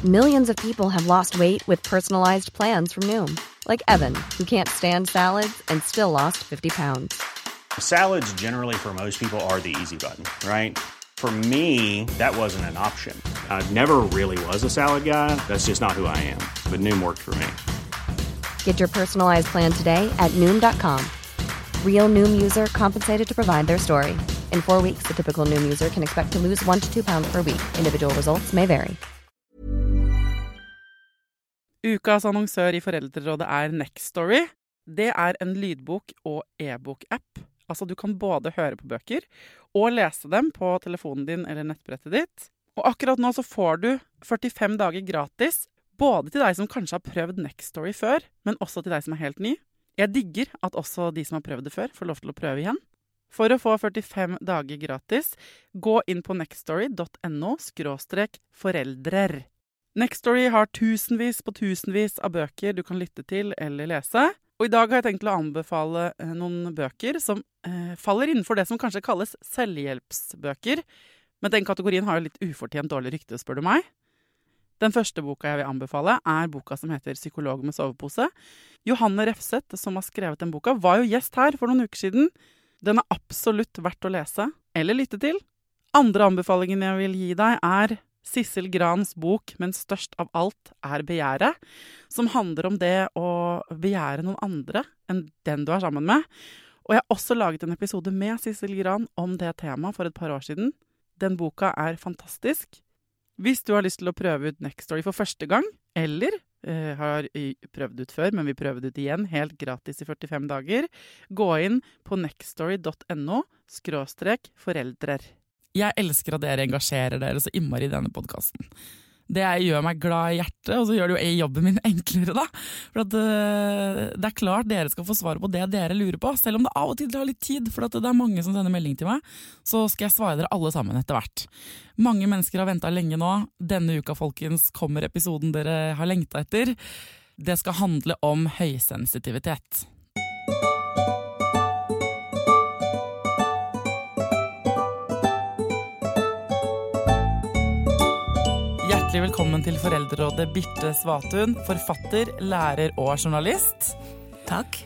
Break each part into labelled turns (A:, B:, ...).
A: Millions of people have lost weight with personalized plans from Noom. Like Evan, who can't stand salads and still lost 50 pounds.
B: Salads generally for most people are the easy button, right? For me, that wasn't an option. I never really was a salad guy. That's just not who I am. But Noom worked for me.
A: Get your personalized plan today at Noom.com. Real Noom user compensated to provide their story. In 4 weeks, the typical Noom user can expect to lose 1 to 2 pounds per week. Individual results may vary.
C: Ukas annonsør I Foreldrerådet Nextory. Det en lydbok- og e-bok-app. Altså, du kan både høre på bøker og lese dem på telefonen din eller nettbrettet ditt. Og akkurat nå så får du 45 dager gratis, både til deg som kanskje har prøvd Nextory før, men også til deg som helt ny. Jeg digger at også de som har prøvd det før får lov til å prøve igjen. For å få 45 dager gratis, gå inn på nextory.no/foreldrer. Nextory har tusenvis på tusenvis av bøker du kan lytte til eller lese. Og I dag har jeg tenkt å anbefale noen bøker som faller innenfor det som kanskje kalles selvhjelpsbøker. Men den kategorien har jo litt ufortjent dårlig rykte, spør du meg. Den første boka jeg vil anbefale boka som heter Psykolog med sovepose. Johanne Refseth, som har skrevet den boka, var jo gjest her for noen uker siden. Den absolutt verdt å lese eller lytte til. Andre anbefalingen jeg vil gi deg Sissel Grans bok, men størst av alt begjæret, som handler om det å begjære noen andre enn den du sammen med. Og jeg har også laget en episode med Sissel Gran om det temaet for et par år siden. Den boka fantastisk. Hvis du har lyst til å prøve ut Nextory for første gang, eller har prøvd ut før, men vi prøver ut igjen helt gratis I 45 dager, gå inn på nextory.no/foreldrer. Jeg elsker at dere engasjerer dere så innmari I denne podcasten. Det gjør meg glad I hjertet, og så gjør det jo jobben min enklere da. For at det klart dere skal få svar på det dere lurer på, selv om det av og til tar litt tid, for at det mange som sender melding til meg, så skal jeg svare dere alle sammen etter hvert. Mange mennesker har ventet lenge nå. Denne uka, folkens, kommer episoden dere har lengtet etter. Det skal handle om høysensitivitet. Hjertelig velkommen til Foreldrerådet, Birte Svatun, forfatter, lærer og journalist.
D: Takk.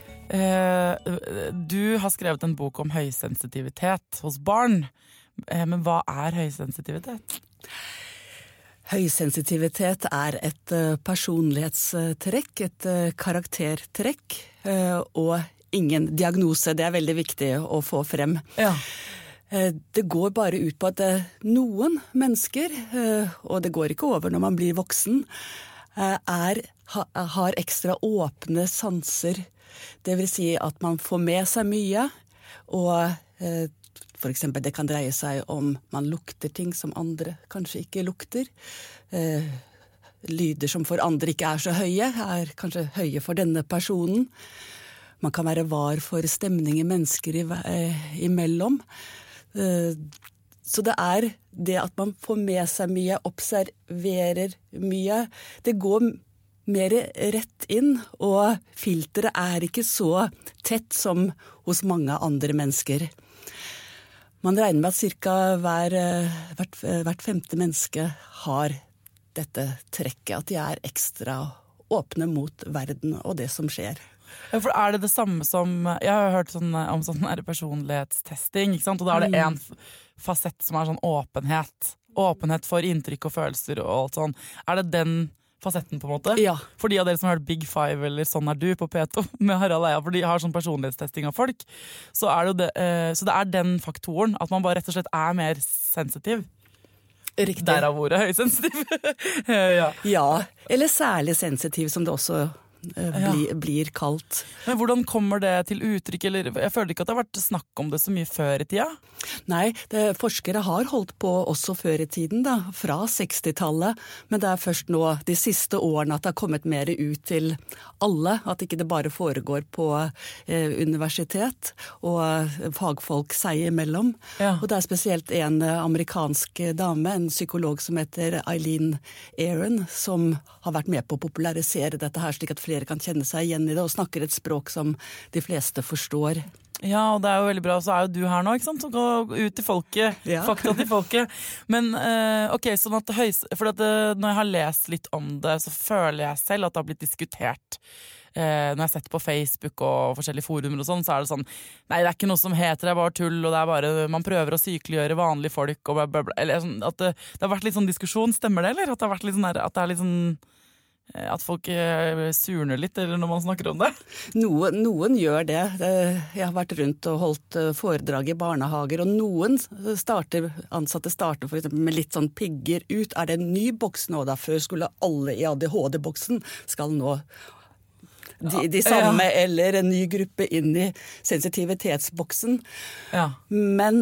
C: Du har skrevet en bok om høysensitivitet hos barn. Men hva høysensitivitet?
D: Høysensitivitet et personlighetstrekk, et karaktertrekk, og ingen diagnose. Det veldig viktig å få frem.
C: Ja.
D: Det går bare ut på at noen mennesker, og det går ikke over når man blir voksen, har ekstra åpne sanser. Det vil si at man får med seg mye, og for eksempel det kan dreie seg om man lukter ting som andre kanskje ikke lukter. Lyder som for andre ikke så høye, kanskje høye for denne personen. Man kan være var for stemninger mennesker imellom. Så det det at man får med seg mye, observerer mye. Det går mer rett inn, og filteret ikke så tett som hos mange andre mennesker. Man regner med at cirka hvert femte menneske har dette trekket, at de ekstra åpne mot verden og det som skjer.
C: Ja, for det samme som, jeg har hørt om sånn personlighetstesting, ikke sant? Og da det en fasett som sånn åpenhet. Åpenhet for inntrykk og følelser og alt sånn. Det den fasetten på en måte?
D: Ja.
C: For de av dere som har hørt Big Five eller Sånn du på P2 med Harald Eia, for de har sånn personlighetstesting av folk, så det så det den faktoren, at man bare rett og slett mer sensitiv.
D: Riktig.
C: Derav ordet høysensitiv. Ja.
D: Ja, eller særlig sensitiv som det også blir kalt.
C: Men hvordan kommer det til uttrykk? Eller, jeg føler ikke at det har vært snakk om det så mye før I tida.
D: Nei, forskere har holdt på også før I tiden, fra 60-tallet, men det først nå de siste årene at det har kommet mer ut til alle, at ikke det bare foregår på universitet og fagfolk seg imellom.
C: Ja.
D: Og det spesielt en amerikansk dame, en psykolog som heter Eileen Aron, som har vært med på å popularisere dette her, slik at flere kan kjenne seg igjen I det, og snakker et språk som de fleste forstår.
C: Ja, og det jo veldig bra, så jo du her nå, ikke sant? Så gå ut til folket, fakta til folket. Men ok, sånn at for når jeg har lest litt om det, så føler jeg selv at det har blitt diskutert. Når jeg har sett på Facebook og forskjellige forumer og sånn, så det sånn, nei, det ikke noe som heter, det bare tull, og det bare, man prøver å sykeliggjøre vanlige folk, og blablabla. Eller sånn, at det har vært litt sånn diskusjon, stemmer det, eller? At det har vært litt sånn, at det litt sånn at folk surner litt eller når man snakker om det?
D: Noen gjør det. Jeg har vært rundt og holdt foredrag i barnehager, og noen ansatte starter for eksempel med litt sånn pigger ut. Det en ny boks nå da? Før skulle alle i ADHD-boksen skal nå de samme eller en ny gruppe inn i sensitivitetsboksen. Ja. Men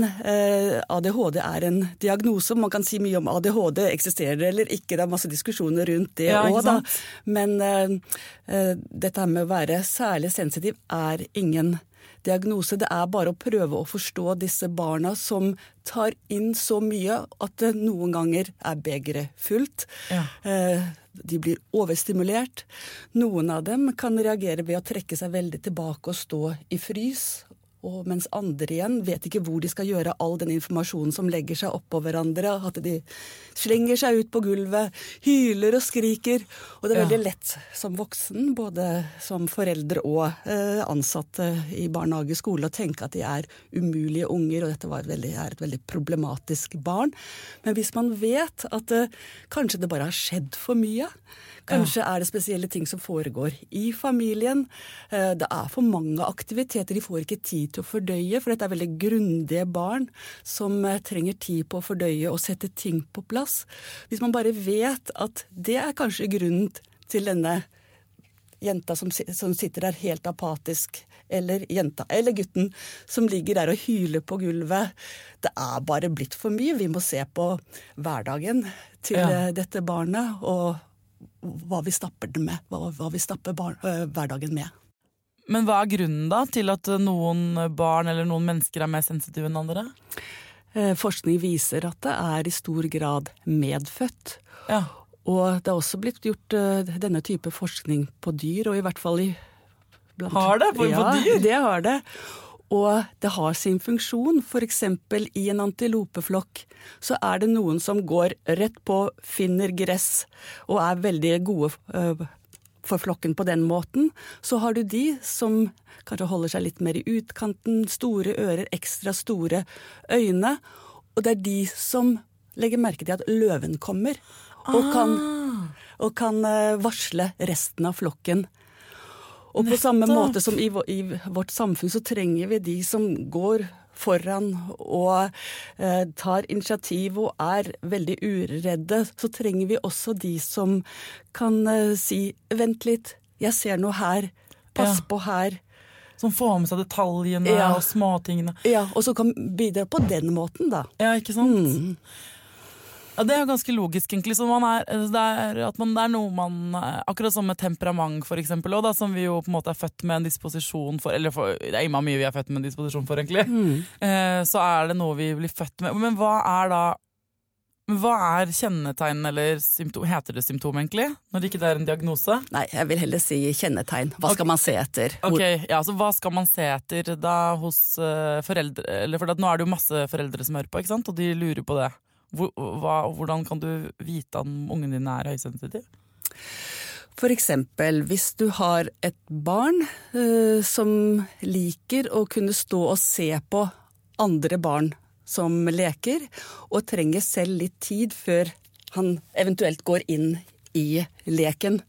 D: ADHD en diagnose. Man kan si mye om ADHD, eksisterer det eller ikke. Det masse diskusjoner rundt det også, da. Men dette med å være særlig sensitiv ingen diagnose. Det bare å prøve å forstå disse barna som tar inn så mye at det noen ganger begeret fullt. Ja. De blir overstimulert. Noen av dem kan reagere ved å trekke seg veldig tilbake og stå i frys. Og mens andre igjen vet ikke hvor de skal gjøre all den informasjonen som legger seg oppå hverandre. At de slenger seg ut på gulvet, hyler og skriker. Og det veldig lett som voksen, både som foreldre og ansatte i barnehage og skole, å tenke at de umulige unger, og dette et veldig problematisk barn. Men hvis man vet at kanskje det bare har skjedd for mye, kanskje det spesielle ting som foregår i familien. Det for mange aktiviteter, de får ikke tid til å fordøye, for dette veldig grundige barn som trenger tid på å fordøye og sette ting på plass. Hvis man bare vet at det kanskje grunnen til denne jenta som sitter der helt apatisk, eller jenta, eller gutten som ligger der og hyler på gulvet. Det bare blitt for mye. Vi må se på hverdagen til dette barnet, og hva vi stapper det med, hva vi stapper hverdagen med.
C: Men hva grunnen da til at noen barn eller noen mennesker mer sensitive enn andre?
D: Forskning viser at det i stor grad medfødt. Ja. Og det har også blitt gjort denne type forskning på dyr, og i hvert fall
C: Har det? På dyr?
D: Ja, det har det. Og det har sin funksjon. For eksempel i en antilopeflokk så det noen som går rett på, finner gress og veldig gode for flokken på den måten. Så har du de som kanskje holder seg litt mer i utkanten, store ører, ekstra store øyne. Og det de som legger merke til at løven kommer og kan varsle resten av flokken. Og på samme måte som i vårt samfunn så trenger vi de som går foran og tar initiativ og veldig uredde, så trenger vi også de som kan si, vent litt, jeg ser noe her, pass på her.
C: Som får med seg detaljene og småtingene.
D: Ja, og så kan bidra på den måten da.
C: Ja, ikke sant? Ja, det ganske logisk egentlig, så at det noe man, akkurat som med temperament for eksempel, også, da, som vi jo på en måte født med en disposisjon for, eller det immer mye vi født med en disposisjon for egentlig, så det noe vi blir født med. Men hva kjennetegn eller symptom, heter det symptom egentlig, når det ikke en diagnose?
D: Nei, jeg vil heller si kjennetegn. Hva skal man se etter?
C: Ok, ja, så hva skal man se etter da hos foreldre, eller for nå det jo masse foreldre som hører på, ikke sant, og de lurer på det. Hvordan kan du vite om ungen din høysensitiv?
D: For eksempel, hvis du har et barn som liker å kunne stå og se på andre barn som leker, og trenger selv litt tid før han eventuelt går inn i leken.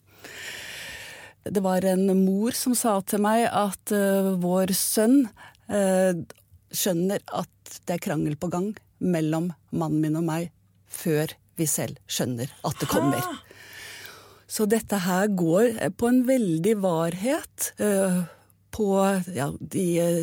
D: Det var en mor som sa til meg at vår sønn skjønner at det krangel på gang mellom mannen min og meg, før vi selv skjønner at det kommer. Så dette her går på en veldig varhet på, de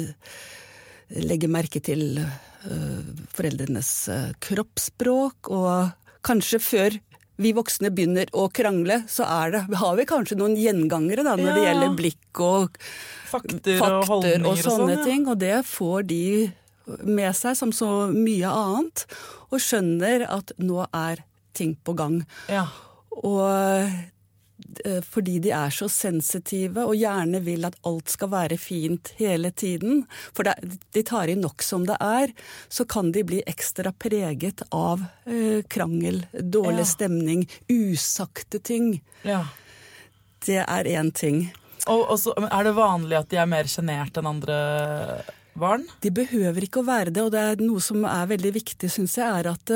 D: legger merke til foreldrenes kroppsspråk, og kanskje før vi voksne begynner å krangle, så har vi kanskje noen gjengangere da, når det gjelder blikk og
C: fakter og
D: sånne ting, og det får de med seg som så mye annet, og skjønner at nå ting på gang. Ja. Og fordi de så sensitive og gjerne vil at alt skal være fint hele tiden. For de tar inn nok som det så kan de bli ekstra preget av krangel, dårlig stemning, usagte ting.
E: Ja.
D: Det en ting.
E: Og så det vanlig at de mer genert enn andre barn? De
D: behøver ikke å være det, og det noe som veldig viktig, synes jeg, at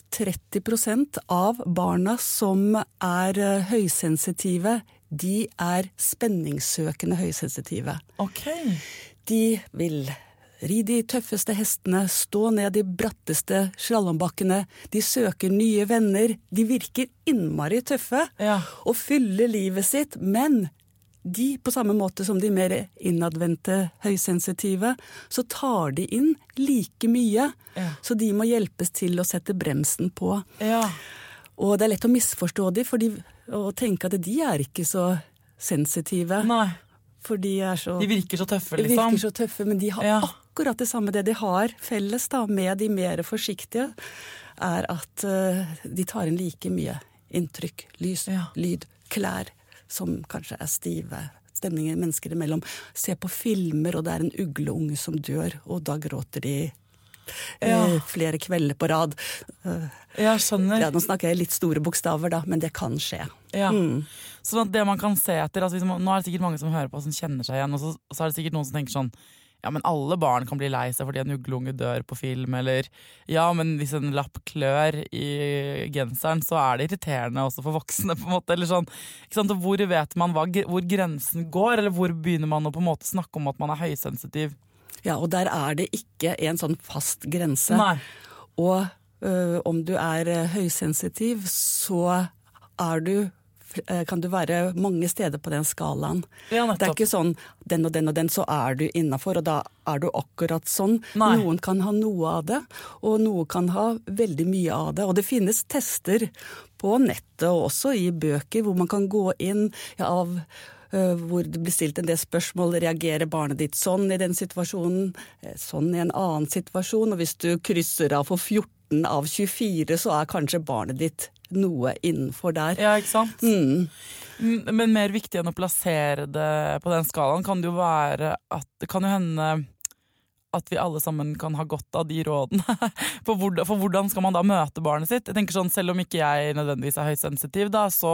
D: 30% av barna som høysensitive, de spenningssøkende høysensitive.
E: Ok.
D: De vil ri de tøffeste hestene, stå ned de bratteste slalombakkene, de søker nye venner, de virker innmari tøffe og fyller livet sitt, men de, på samme måte som de mer innadvendte høysensitive, så tar de inn like mye, så de må hjelpes til å sette bremsen på.
E: Ja.
D: Og det lett å misforstå de, og tenke at de ikke så sensitive.
E: Nei.
D: For de så...
E: De virker så tøffe, liksom.
D: De virker så tøffe, men de har akkurat det samme. Det de har felles da, med de mer forsiktige, at de tar inn like mye inntrykk, lys, lyd, klær, som kanskje stive stemninger mennesker imellom. Se på filmer, og det en ugleunge som dør, og da gråter de flere kvelder på rad.
E: Jeg skjønner.
D: Ja, nå snakker jeg litt store bokstaver da, men det kan skje.
E: Ja. Sånn at det man kan se etter, altså, nå det sikkert mange som hører på som kjenner seg igjen, og så det sikkert noen som tenker sånn, ja, men alle barn kan bli lei seg fordi en ugleunge dør på film, eller ja, men hvis en lapp klør i genseren, så det irriterende også for voksne, på en måte, eller sånn, ikke sant? Og hvor vet man hvor grensen går, eller hvor begynner man å på en måte snakke om at man høysensitiv?
D: Ja, og der det ikke en sånn fast grense.
E: Nei. Og
D: om du høysensitiv, så kan du være mange steder på den skalaen.
E: Ja,
D: det ikke sånn, den og den og den, så du innenfor, og da du akkurat sånn.
E: Nei.
D: Noen kan ha noe av det, og noen kan ha veldig mye av det. Og det finnes tester på nettet, og også i bøker, hvor man kan gå inn av hvor det blir stilt en del spørsmål, reagerer barnet ditt sånn i den situasjonen, sånn i en annen situasjon, og hvis du krysser av for 14 av 24, så kanskje barnet ditt noe innenfor der.
E: Ja, ikke sant? Men mer viktig enn å plassere det på den skalaen kan det jo være at det kan jo hende at vi alle sammen kan ha godt av de rådene. For hvordan skal man da møte barnet sitt? Jeg tenker sånn, selv om ikke jeg nødvendigvis høysensitiv, da, så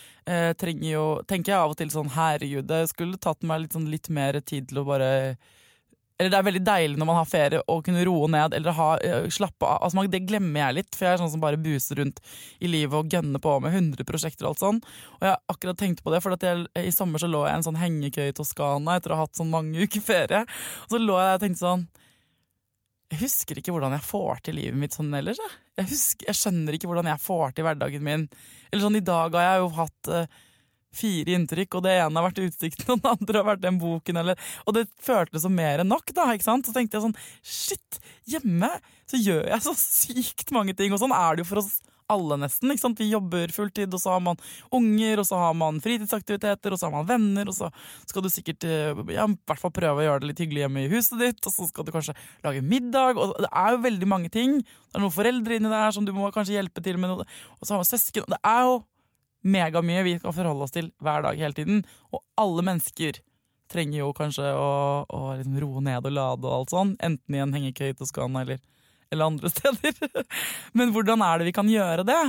E: tenker jeg av og til sånn, herregud, det skulle tatt meg litt mer tid til å bare... Eller det veldig deilig når man har ferie å kunne roe ned eller slappe av. Altså, det glemmer jeg litt, for jeg sånn som bare buser rundt i livet og gønner på med 100 prosjekter og alt sånn. Og jeg har akkurat tenkt på det, for i sommer så lå jeg i en sånn hengekøy i Toskana etter å ha hatt sånn mange uker ferie. Og så lå jeg og tenkte sånn, jeg husker ikke hvordan jeg får til livet mitt sånn ellers. Jeg skjønner ikke hvordan jeg får til hverdagen min. Eller sånn, i dag har jeg jo hatt 4 inntrykk, og det ene har vært utsikten, og den andre har vært den boken, og det føltes som mer enn nok, da, ikke sant? Så tenkte jeg sånn, shit, hjemme så gjør jeg så sykt mange ting, og sånn det jo for oss alle nesten, ikke sant? Vi jobber fulltid, og så har man unger, og så har man fritidsaktiviteter, og så har man venner, og så skal du sikkert, ja, i hvert fall prøve å gjøre det litt hyggelig hjemme i huset ditt, og så skal du kanskje lage middag, og det jo veldig mange ting. Det noen foreldre inni der som du må kanskje hjelpe til med, og så har man søsken, og det jo mega mye vi skal forholde oss til hver dag hele tiden, og alle mennesker trenger jo kanskje å liksom roe ned og lade og alt sånn, enten i en hengekøy i Toskana eller andre steder. Men hvordan det vi kan gjøre det?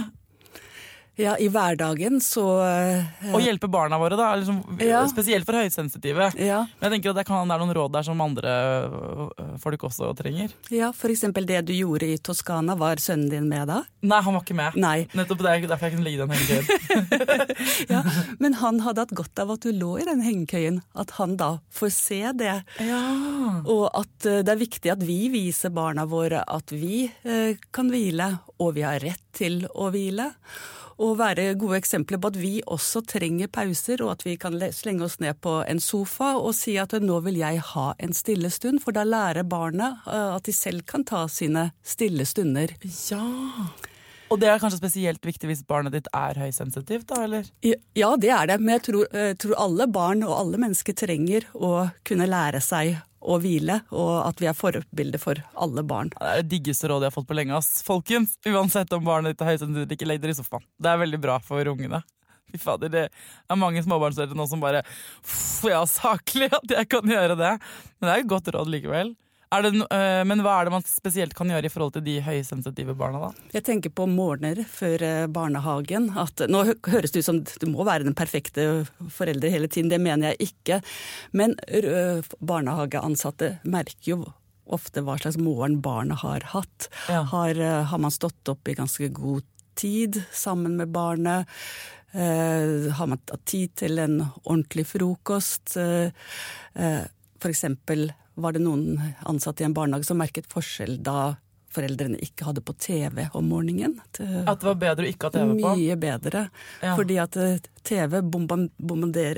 D: Ja, i hverdagen så...
E: Og hjelpe barna våre da, liksom, spesielt for høysensitive.
D: Ja.
E: Men jeg tenker at det kan være noen råd der som andre folk også trenger. Ja,
D: for eksempel det du gjorde i Toskana, var sønnen din med da?
E: Nei, han var ikke med.
D: Nei.
E: Nettopp derfor jeg kunne ligge i den hengekøyen.
D: Ja, men han hadde hatt godt av at du lå i den hengekøyen, at han da får se det.
E: Ja.
D: Og at det viktig at vi viser barna våre at vi kan hvile, og vi har rett til å hvile. Og være gode eksempler på at vi også trenger pauser, og at vi kan slenge oss ned på en sofa og si at nå vil jeg ha en stille stund, for da lærer barnet at de selv kan ta sine stille stunder.
E: Ja, og det kanskje spesielt viktig hvis barnet ditt høysensitivt da, eller?
D: Ja, det det, men jeg tror alle barn og alle mennesker trenger å kunne lære seg å hvile, og at vi forbilder for alle barn.
E: Det det diggeste rådet jeg har fått på lenge, ass. Folkens, uansett om barnet ditt høysensitivt, ikke legg dere i sofaen. Det veldig bra for ungene. Fy fader, det mange småbarnsforeldre nå som bare ja, saklig at jeg kan gjøre det. Men det jo et godt råd likevel. Men hva det man spesielt kan gjøre i forhold til de høysensitive barna da?
D: Jeg tenker på morgener før barnehagen. Nå høres det ut som du må være den perfekte foreldre hele tiden, det mener jeg ikke. Men barnehageansatte merker jo ofte hva slags morgen barnet har hatt. Ja. Har man stått opp i ganske god tid sammen med barnet? Har man tatt tid til en ordentlig frokost? For eksempel var det noen ansatte i en barnehage som merket forskjell da foreldrene ikke hadde på TV om morgenen.
E: At det var bedre å ikke ha TV på? Mye
D: bedre. Ja. Fordi at TV bombarderer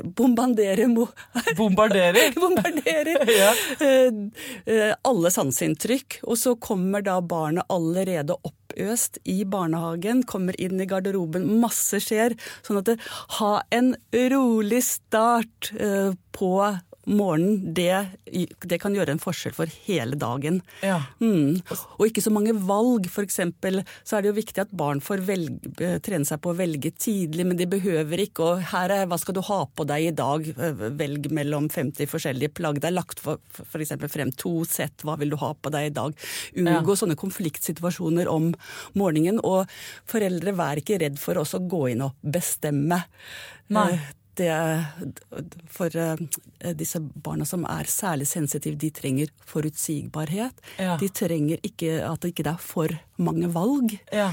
E: ja.
D: Alle sanseinntrykk. Og så kommer da barnet allerede oppøst i barnehagen, kommer inn i garderoben, masse skjer. Sånn at ha en rolig start på morgenen, det kan gjøre en forskjell for hele dagen.
E: Ja.
D: Og ikke så mange valg. For eksempel så det jo viktig at barn får trene seg på å velge tidlig, men de behøver ikke, og her hva skal du ha på deg i dag? Velg mellom 50 forskjellige plagg. Det lagt for eksempel frem 2 sett, hva vil du ha på deg i dag? Unngå sånne konfliktsituasjoner om morgenen, og foreldre vær ikke redd for også å gå inn og bestemme.
E: Nei.
D: For disse barna som særlig sensitive, de trenger forutsigbarhet.
E: Ja.
D: De trenger ikke at det ikke for mange valg.
E: Ja.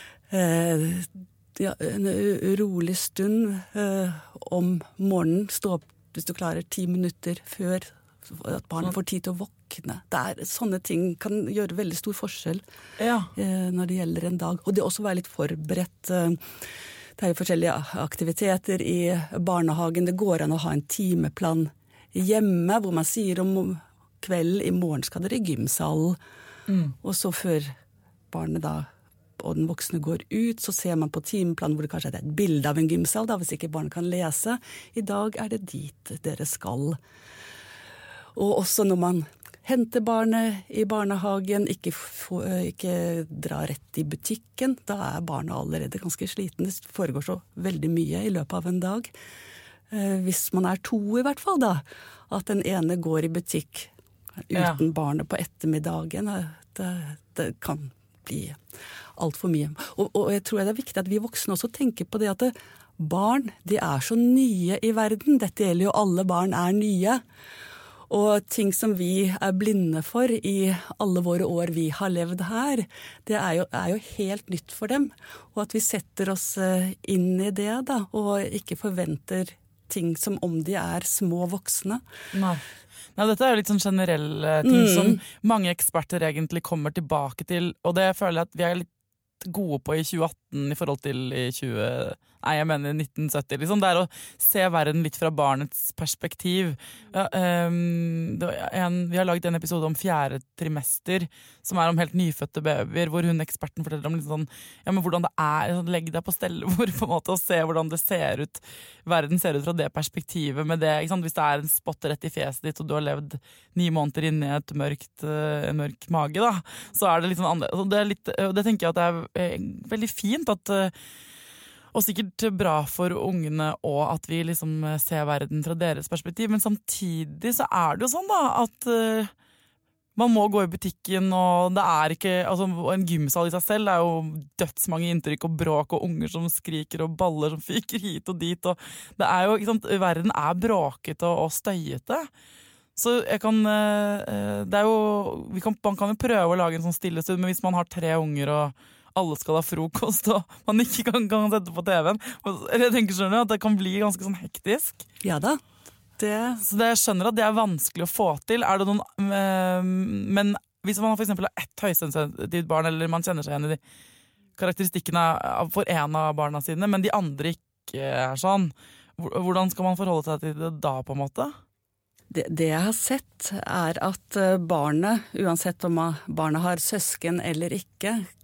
D: En rolig stund om morgenen, stå opp hvis du klarer 10 minutter før at barnet får tid til å våkne. Sånne ting kan gjøre veldig stor forskjell når det gjelder en dag. Og det også være litt forberedt. Det jo forskjellige aktiviteter i barnehagen. Det går an å ha en timeplan hjemme, hvor man sier om kvelden i morgen skal dere i gymsalen. Og så før barnet da, og den voksne går ut, så ser man på timeplanen hvor det kanskje et bilde av en gymsal, da, hvis ikke barnet kan lese. I dag det dit dere skal. Og også når man hente barnet i barnehagen, ikke dra rett i butikken. Da barnet allerede ganske sliten. Det foregår så veldig mye i løpet av en dag. Hvis man 2 i hvert fall da, at den ene går i butikk uten barnet på ettermiddagen, det kan bli alt for mye. Og jeg tror det viktig at vi voksne også tenker på det at barn, de så nye i verden. Dette gjelder jo alle barn nye. Og ting som vi blinde for i alle våre år vi har levd her, det jo helt nytt for dem. Og at vi setter oss inn i det da, og ikke forventer ting som om de små voksne.
E: Nei, dette jo litt sånn generelle ting som mange eksperter egentlig kommer tilbake til, og det føler jeg at vi litt gode på i 2018 i forhold til i 1970 liksom. Det å se verden litt fra barnets perspektiv. Vi har laget en episode om 4. trimester som om helt nyfødte babyer, hvor eksperten forteller om litt sånn, men hvordan det legg deg på stellebord på en måte og se hvordan det ser ut, verden ser ut fra det perspektivet med det, ikke sant? Hvis det en spott rett i fjeset ditt og du har levd 9 måneder inne i en mørk mage da, så det litt sånn annerledes. Det tenker jeg at det veldig fint at og sikkert bra for ungene og at vi liksom ser verden fra deres perspektiv, men samtidig så det jo sånn da at man må gå i butikken, og det ikke altså, en gymsal i seg selv jo dødsmange inntrykk og bråk og unger som skriker og baller som fyker hit og dit, og det jo, ikke sant, verden bråkete og støyete. Så jeg kan det jo man kan jo prøve å lage en sånn stille stund, men hvis man har 3 unger og alle skal ha frokost, og man ikke kan sette på TV-en. Jeg tenker skjønner at det kan bli ganske sånn hektisk.
D: Ja da.
E: Så jeg skjønner at det vanskelig å få til. Det noen, men hvis man for eksempel har ett høysensitivt barn, eller man kjenner seg igjen i de karakteristikkene for en av barna sine, men de andre ikke sånn, hvordan skal man forholde seg til det da på en måte?
D: Det jeg har sett at barnet, uansett om barnet har søsken eller ikke,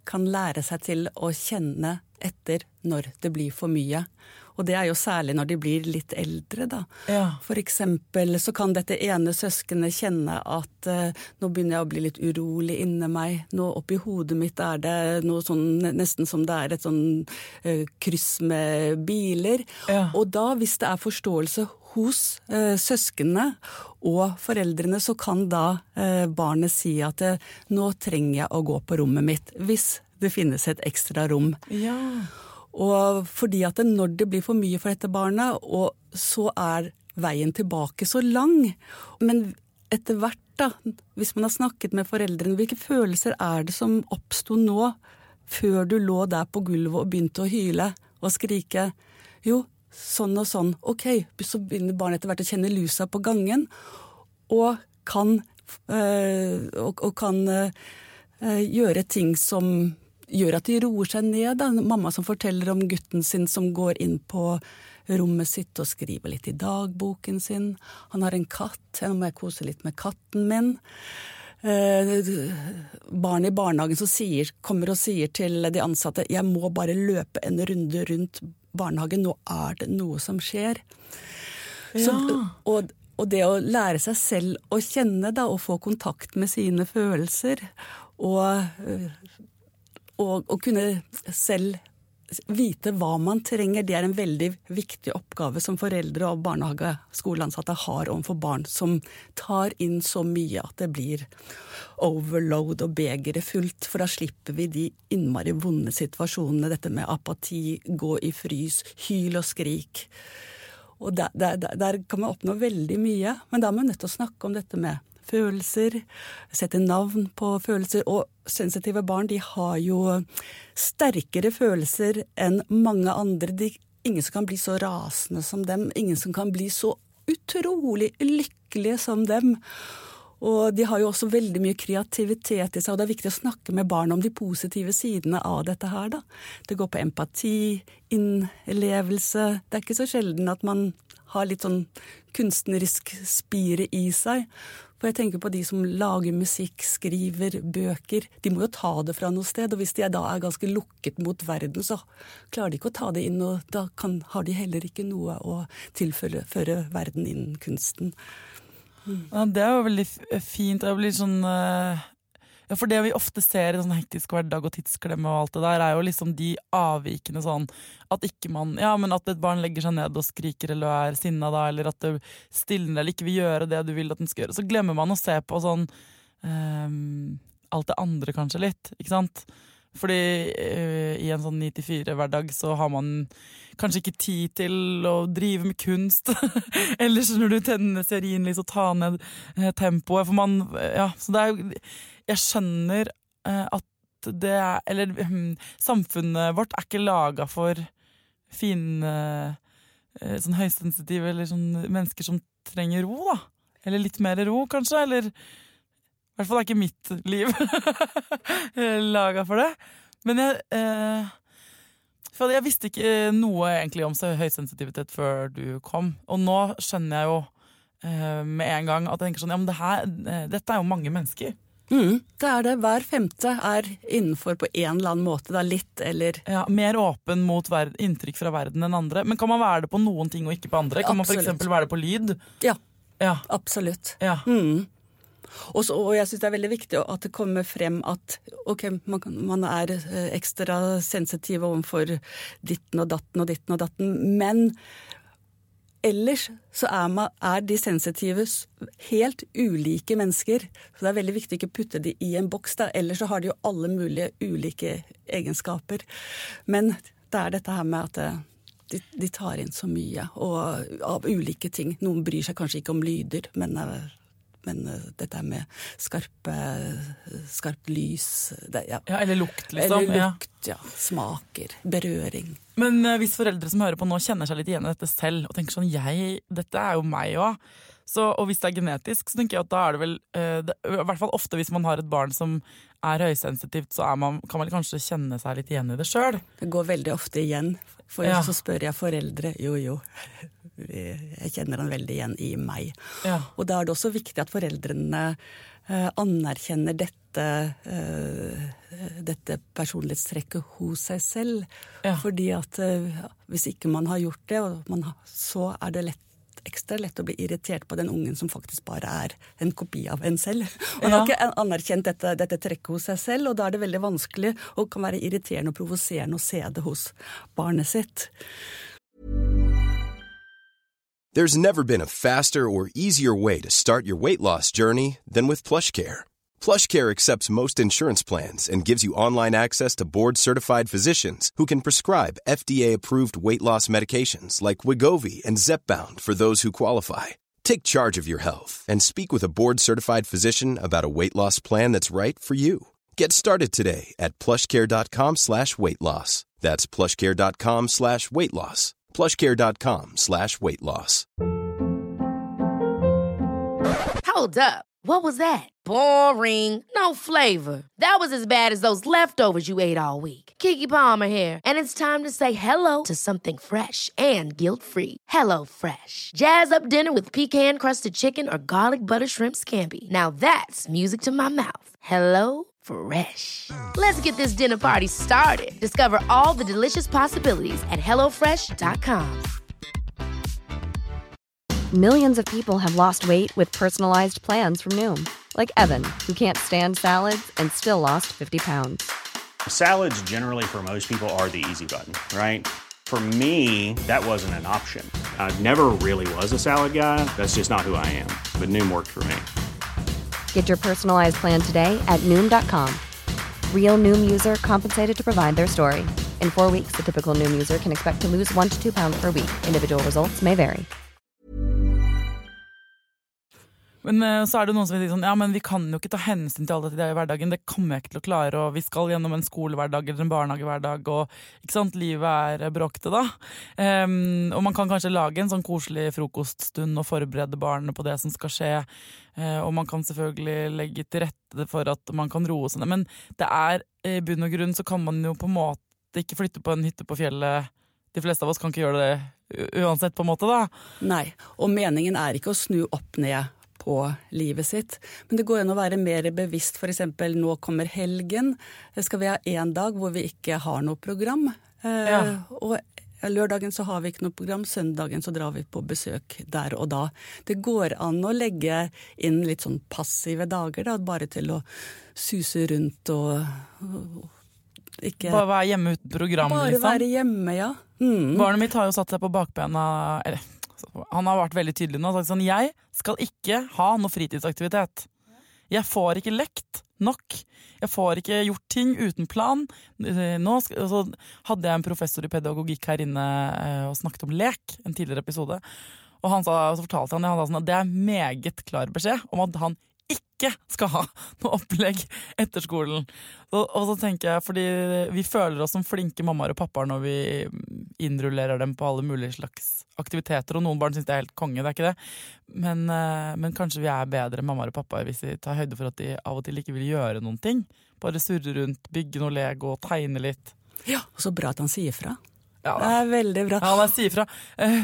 D: kan lære seg til å kjenne etter når det blir for mye. Og det jo særlig når de blir litt eldre, da.
E: Ja.
D: For eksempel så kan dette ene søskenet kjenne at nå begynner jeg å bli litt urolig inni meg. Nå oppi hodet mitt det noe sånn, nesten som det et sånn kryss med biler.
E: Ja.
D: Og da, hvis det forståelse hos søskene og foreldrene, så kan da barnet si at nå trenger jeg å gå på rommet mitt, hvis det finnes et ekstra rom.
E: Ja.
D: Og fordi at når det blir for mye for dette barnet, og så veien tilbake så lang. Men etter hvert da, hvis man har snakket med foreldrene, hvilke følelser det som oppstod nå, før du lå der på gulvet og begynte å hyle og skrike? Jo, sånn og sånn. Ok, så begynner barnet etter hvert å kjenne lusa på gangen, og kan gjøre ting som gjør at de roer seg ned. Da. Mamma som forteller om gutten sin som går inn på rommet sitt og skriver litt i dagboken sin. Han har en katt, nå må jeg kose litt med katten min. Barn i barnehagen som kommer og sier til de ansatte, jeg må bare løpe en runde rundt barnehagen, nå det noe som skjer.
E: Ja.
D: Så, og det å lære seg selv å kjenne da, og få kontakt med sine følelser, og kunne selv vite hva man trenger, det en veldig viktig oppgave som foreldre og barnehage-skoleansatte har overfor barn som tar inn så mye at det blir overload og begeret fullt, for da slipper vi de innmari vonde situasjonene, dette med apati, gå i frys, hyl og skrik. Og der kan man oppnå veldig mye, men da er man nødt til å snakke om dette med følelser, sette navn på følelser, og sensitive barn, de har jo sterkere følelser enn mange andre. Ingen som kan bli så rasende som dem, ingen som kan bli så utrolig lykkelige som dem. Og de har jo også veldig mye kreativitet i seg, og det viktig å snakke med barn om de positive sidene av dette her, da. Det går på empati, innlevelse. Det ikke så sjelden at man har litt sånn kunstnerisk spire i seg. For jeg tenker på de som lager musikk, skriver bøker. De må jo ta det fra noe sted, og hvis de da ganske lukket mot verden, så klarer de ikke å ta det inn, og da har de heller ikke noe å tilføre verden innen kunsten.
E: Ja, det jo veldig fint. Det blir sånn ja, for det vi ofte ser i sånn hektisk hverdag og tidsklemme og alt det der, jo liksom de avvikende sånn at ikke man, ja, men at et barn legger seg ned og skriker eller sinna da, eller at det stilner eller ikke vil gjøre det du vil at den skal gjøre. Så glemmer man å se på sånn alt det andre kanskje litt, ikke sant? Fordi i en sånn 9-4 hverdag så har man kanskje ikke tid til å drive med kunst. Ellers når du tenner stearinlys og tar ned tempoet. For man, ja, så det jo jeg skjønner at det eller samfunnet vårt ikke laget for fine, sånn høysensitive eller sånn mennesker som trenger ro, da. Eller litt mer ro, kanskje, eller i hvert fall ikke mitt liv laget for det. Men jeg visste ikke noe egentlig om så høysensitivitet før du kom. Og nå skjønner jeg jo med en gang at jeg tenker sånn, ja, men dette jo mange mennesker.
D: Det det. Hver femte innenfor på en eller annen måte, da, litt eller...
E: Ja, mer åpen mot inntrykk fra verden enn andre. Men kan man være det på noen ting og ikke på andre? Kan man for eksempel være det på lyd?
D: Ja,
E: ja.
D: Absolutt.
E: Ja.
D: Og jeg synes det veldig viktig at det kommer frem at ok, man ekstra sensitiv overfor ditten og datten, men ellers så de sensitive helt ulike mennesker, så det veldig viktig ikke å putte de i en boks der, ellers så har de jo alle mulige ulike egenskaper. Men det dette her med at de tar inn så mye, og av ulike ting. Noen bryr seg kanskje ikke om lyder, men dette med skarpt lys ja,
E: eller lukt liksom.
D: Eller lukt, ja. Smaker, berøring.
E: Men hvis foreldre som hører på nå kjenner seg litt igjen i dette selv og tenker sånn, dette jo meg også, Og hvis det genetisk, så tenker jeg at da det vel, i hvert fall ofte hvis man har et barn som høysensitivt, så kan man kanskje kjenne seg litt igjen i det selv.
D: Det går veldig ofte igjen, for så spør jeg foreldre, jo, jeg kjenner han veldig igjen i meg. Ja. Og da det også viktig at foreldrene anerkjenner dette personlighetstrekket hos seg selv, fordi at hvis ikke man har gjort det, så det ekstra lett å bli irritert på den ungen som faktisk bare en kopi av en selv. Og han har ikke anerkjent dette trekket hos seg selv, og da det veldig vanskelig og kan være irriterende og provoserende å se det hos barnet sitt.
F: There's never been a faster or easier way to start your weight loss journey than with PlushCare. PlushCare accepts most insurance plans and gives you online access to board-certified physicians who can prescribe FDA-approved weight loss medications like Wegovy and Zepbound for those who qualify. Take charge of your health and speak with a board-certified physician about a weight loss plan that's right for you. Get started today at plushcare.com/weightloss. That's plushcare.com/weightloss. plushcare.com/weightloss.
G: Hold up. What was that? Boring. No flavor. That was as bad as those leftovers you ate all week. Keke Palmer here, and it's time to say hello to something fresh and guilt-free. Hello Fresh. Jazz up dinner with pecan-crusted chicken or garlic butter shrimp scampi. Now that's music to my mouth. Hello Fresh. Let's get this dinner party started. Discover all the delicious possibilities at hellofresh.com.
A: Millions of people have lost weight with personalized plans from Noom. Like Evan, who can't stand salads and still lost 50 pounds.
B: Salads generally for most people are the easy button, right? For me, that wasn't an option. I never really was a salad guy. That's just not who I am. But Noom worked for me.
A: Get your personalized plan today at Noom.com. Real Noom user compensated to provide their story. In 4 weeks, the typical Noom user can expect to lose 1 to 2 pounds per week. Individual results may vary.
E: Men så det noen som vil si sånn, ja, men vi kan jo ikke ta hensyn til alt dette i hverdagen, det kommer jeg ikke til å klare, og vi skal gjennom en skolehverdag eller en barnehagehverdag, og ikke sant, livet bråkete da. Og man kan kanskje lage en sånn koselig frokoststund og forberede barnet på det som skal skje, og man kan selvfølgelig legge til rette for at man kan roe seg, men det i bunn og grunn så kan man jo på en måte ikke flytte på en hytte på fjellet. De fleste av oss kan ikke gjøre det uansett på en måte da.
D: Nei, og meningen ikke å snu opp ned på livet sitt. Men det går an å være mer bevisst, for eksempel nå kommer helgen, skal vi ha en dag hvor vi ikke har noe program, og lørdagen så har vi ikke noe program, søndagen så drar vi på besøk der og da. Det går an å legge inn litt sånn passive dager da, bare til å suse rundt og ikke...
E: Bare være hjemme uten program,
D: bare liksom. Bare være hjemme, ja.
E: Barnet mitt har jo satt seg på bakbena, han har vært veldig tydelig nå og sagt sånn, jeg skal ikke ha noe fritidsaktivitet. Jeg får ikke lekt nok. Jeg får ikke gjort ting uten plan. Så hadde jeg en professor i pedagogikk her inne og snakket om lek, en tidligere episode. Og så fortalte han at det meget klar beskjed om at han ikke skal ha noe opplegg etter skolen. Og så tenker jeg, fordi vi føler oss som flinke mammaer og pappaer når vi innrullerer dem på alle mulige slags aktiviteter, og noen barn synes det helt konge, det ikke det. Men kanskje vi bedre mammaer og pappaer hvis vi tar høyde for at de av og til ikke vil gjøre noen ting. Bare surre rundt, bygge noe Lego, tegne litt.
D: Ja, og så bra at han sier fra. Ja, det veldig bra.
E: Ja, han sier fra.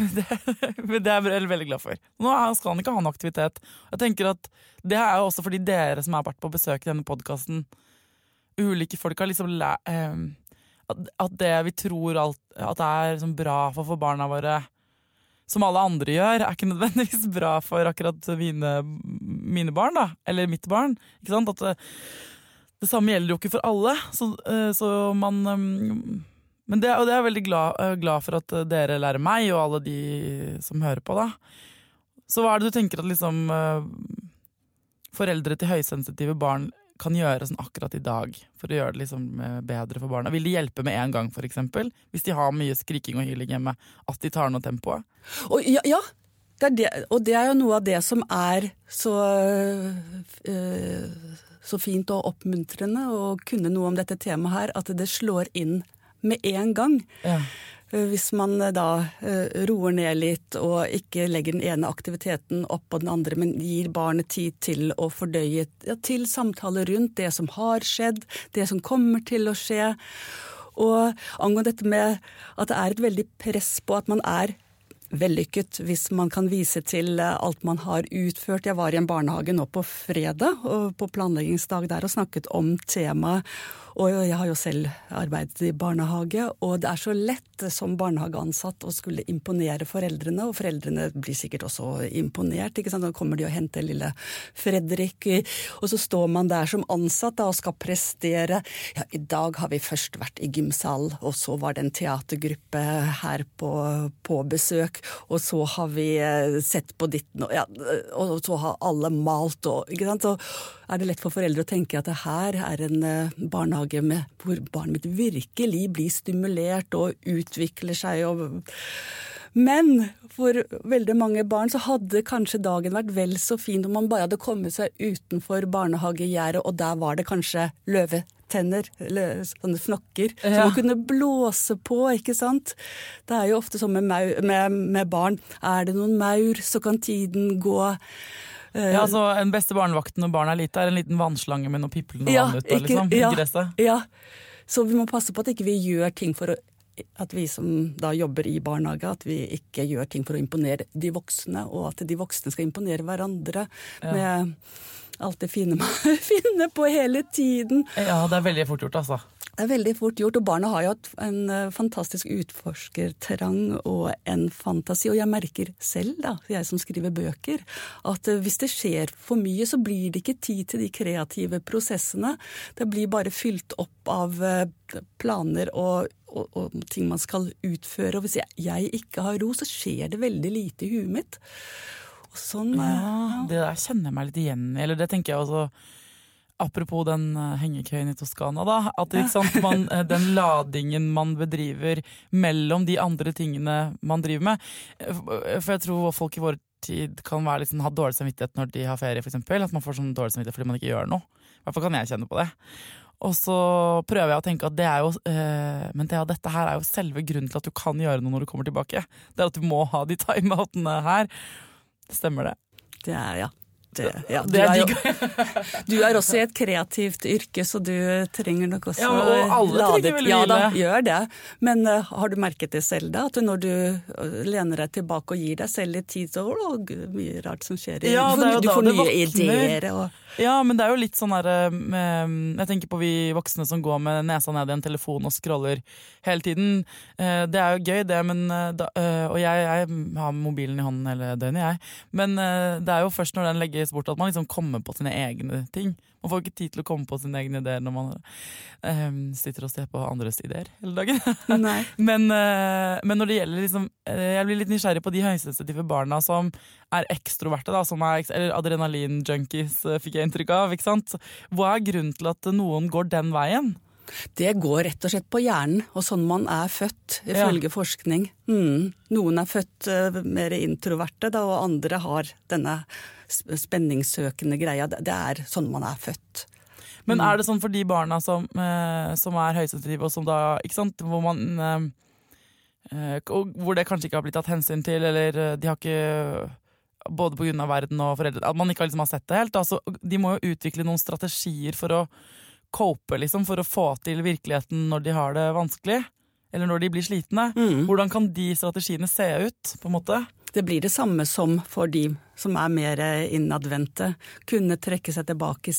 E: Det jeg veldig glad for. Nå skal han ikke ha en aktivitet. Jeg tenker at det jo også fordi dere som har vært på besøk i denne podcasten, ulike folk har liksom at det vi tror at liksom bra for barna våre, som alle andre gjør, ikke nødvendigvis bra for akkurat mine barn da, eller mitt barn, ikke sant? At det samme gjelder jo ikke for alle, så man... Men det jeg veldig glad for at dere lærer meg, og alle de som hører på da. Så hva det du tenker at liksom, foreldre til høysensitive barn kan gjøre sånn akkurat i dag, for å gjøre det liksom bedre for barna? Vil de hjelpe med en gang, for eksempel? Hvis de har mye skriking og hyling hjemme, at de tar noe tempo?
D: Og ja. Og det jo noe av det som så fint og oppmuntrende å kunne noe om dette temaet her, at det slår inn med en gang. Ja. Hvis man da roer ned litt og ikke legger den ene aktiviteten opp på den andre, men gir barnet tid til å fordøye, til samtale rundt det som har skjedd, det som kommer til å skje. Og angående dette med at det et veldig press på at man vellykket hvis man kan vise til alt man har utført. Jeg var i en barnehage nå på fredag, og på planleggingsdag der, og snakket om temaet. Og jeg har jo selv arbeidet i barnehage, og det så lett som barnehageansatt å skulle imponere foreldrene, og foreldrene blir sikkert også imponert, ikke sant? Da kommer de og henter lille Fredrik, og så står man der som ansatt da, og skal prestere. Ja, i dag har vi først vært i gymsal, og så var det en teatergruppe her på besøk, og så har vi sett på ditten, og så har alle malt, og, ikke sant? Så det lett for foreldre å tenke at det her en barnehage hvor barnet mitt virkelig blir stimulert og utvikler seg. Men for veldig mange barn så hadde kanskje dagen vært vel så fin om man bare hadde kommet seg utenfor barnehagegjerdet, og der var det kanskje løvetenner, sånne fnokker, som man kunne blåse på, ikke sant? Det jo ofte sånn med barn. Det noen maur, så kan tiden gå.
E: Ja, altså en beste barnevakten når barn lite en liten vannslange med noe piplende vann ut liksom, i gresset.
D: Ja, så vi må passe på at ikke vi gjør ting at vi som da jobber i barnehage, at vi ikke gjør ting for å imponere de voksne, og at de voksne skal imponere hverandre med alt det fine man finner på hele tiden.
E: Ja, det veldig fort gjort, altså.
D: Det veldig fort gjort, og barna har jo en fantastisk utforskertrang og en fantasi, og jeg merker selv da, jeg som skriver bøker, at hvis det skjer for mye, så blir det ikke tid til de kreative prosessene. Det blir bare fylt opp av planer og ting man skal utføre, og hvis jeg ikke har ro, så skjer det veldig lite i huet mitt. Og sånn,
E: det der kjenner jeg meg litt igjen i, eller det tenker jeg også. Apropos den hengekøyen i Toskana da, at ikke sant, den ladingen man bedriver mellom de andre tingene man driver med. For jeg tror folk i vår tid kan være litt, ha dårlig samvittighet når de har ferie for eksempel, at man får sånn dårlig samvittighet fordi man ikke gjør noe. I hvert fall kan jeg kjenne på det. Og så prøver jeg å tenke at det jo, men dette her jo selve grunnen til at du kan gjøre noe når du kommer tilbake. Det at du må ha de timeoutene her. Stemmer det?
D: Det ja. Du også i et kreativt yrke, så du trenger nok også
E: og alle trenger vel hvile.
D: Ja da, gjør det. Men har du merket det selv da? At når du lener deg tilbake og gir deg selv litt tid, så mye rart som skjer. Du får nye ideer.
E: Ja, men det jo litt sånn der, jeg tenker på vi voksne som går med nesa ned i en telefon og scroller hele tiden. Det jo gøy det, men og jeg har mobilen i hånden hele døgnet, jeg. Men det jo først når den legges bort at man liksom kommer på sine egne ting. Man får ikke tid til å komme på sine egne ideer når man sitter og ser på andres ideer hele dagen.
D: Nei.
E: Men når det gjelder liksom, jeg blir litt nysgjerrig på de høysensitive barna som ekstroverte da, som eller adrenalin-junkies fikk jeg inntrykk av, ikke sant? Hva grunnen til at noen går den veien?
D: Det går rett og slett på hjernen, og sånn man født, ifølge forskning. Noen født mer introverte, da, og andre har denne spenningssøkende greia. Det sånn man født.
E: Men det sånn for de barna som høysensitive, og som da, ikke sant, hvor man hvor det kanskje ikke har blitt tatt hensyn til, eller de har ikke både på grunn av verden og foreldre, at man ikke liksom har sett det helt, altså, de må jo utvikle noen strategier for å cope, liksom, for å få til virkeligheten når de har det vanskelig, eller når de blir slitne. Hvordan kan de strategiene se ut, på en måte?
D: Det blir det samme som for de som mer innadvendte. Kunne trekke seg tilbake,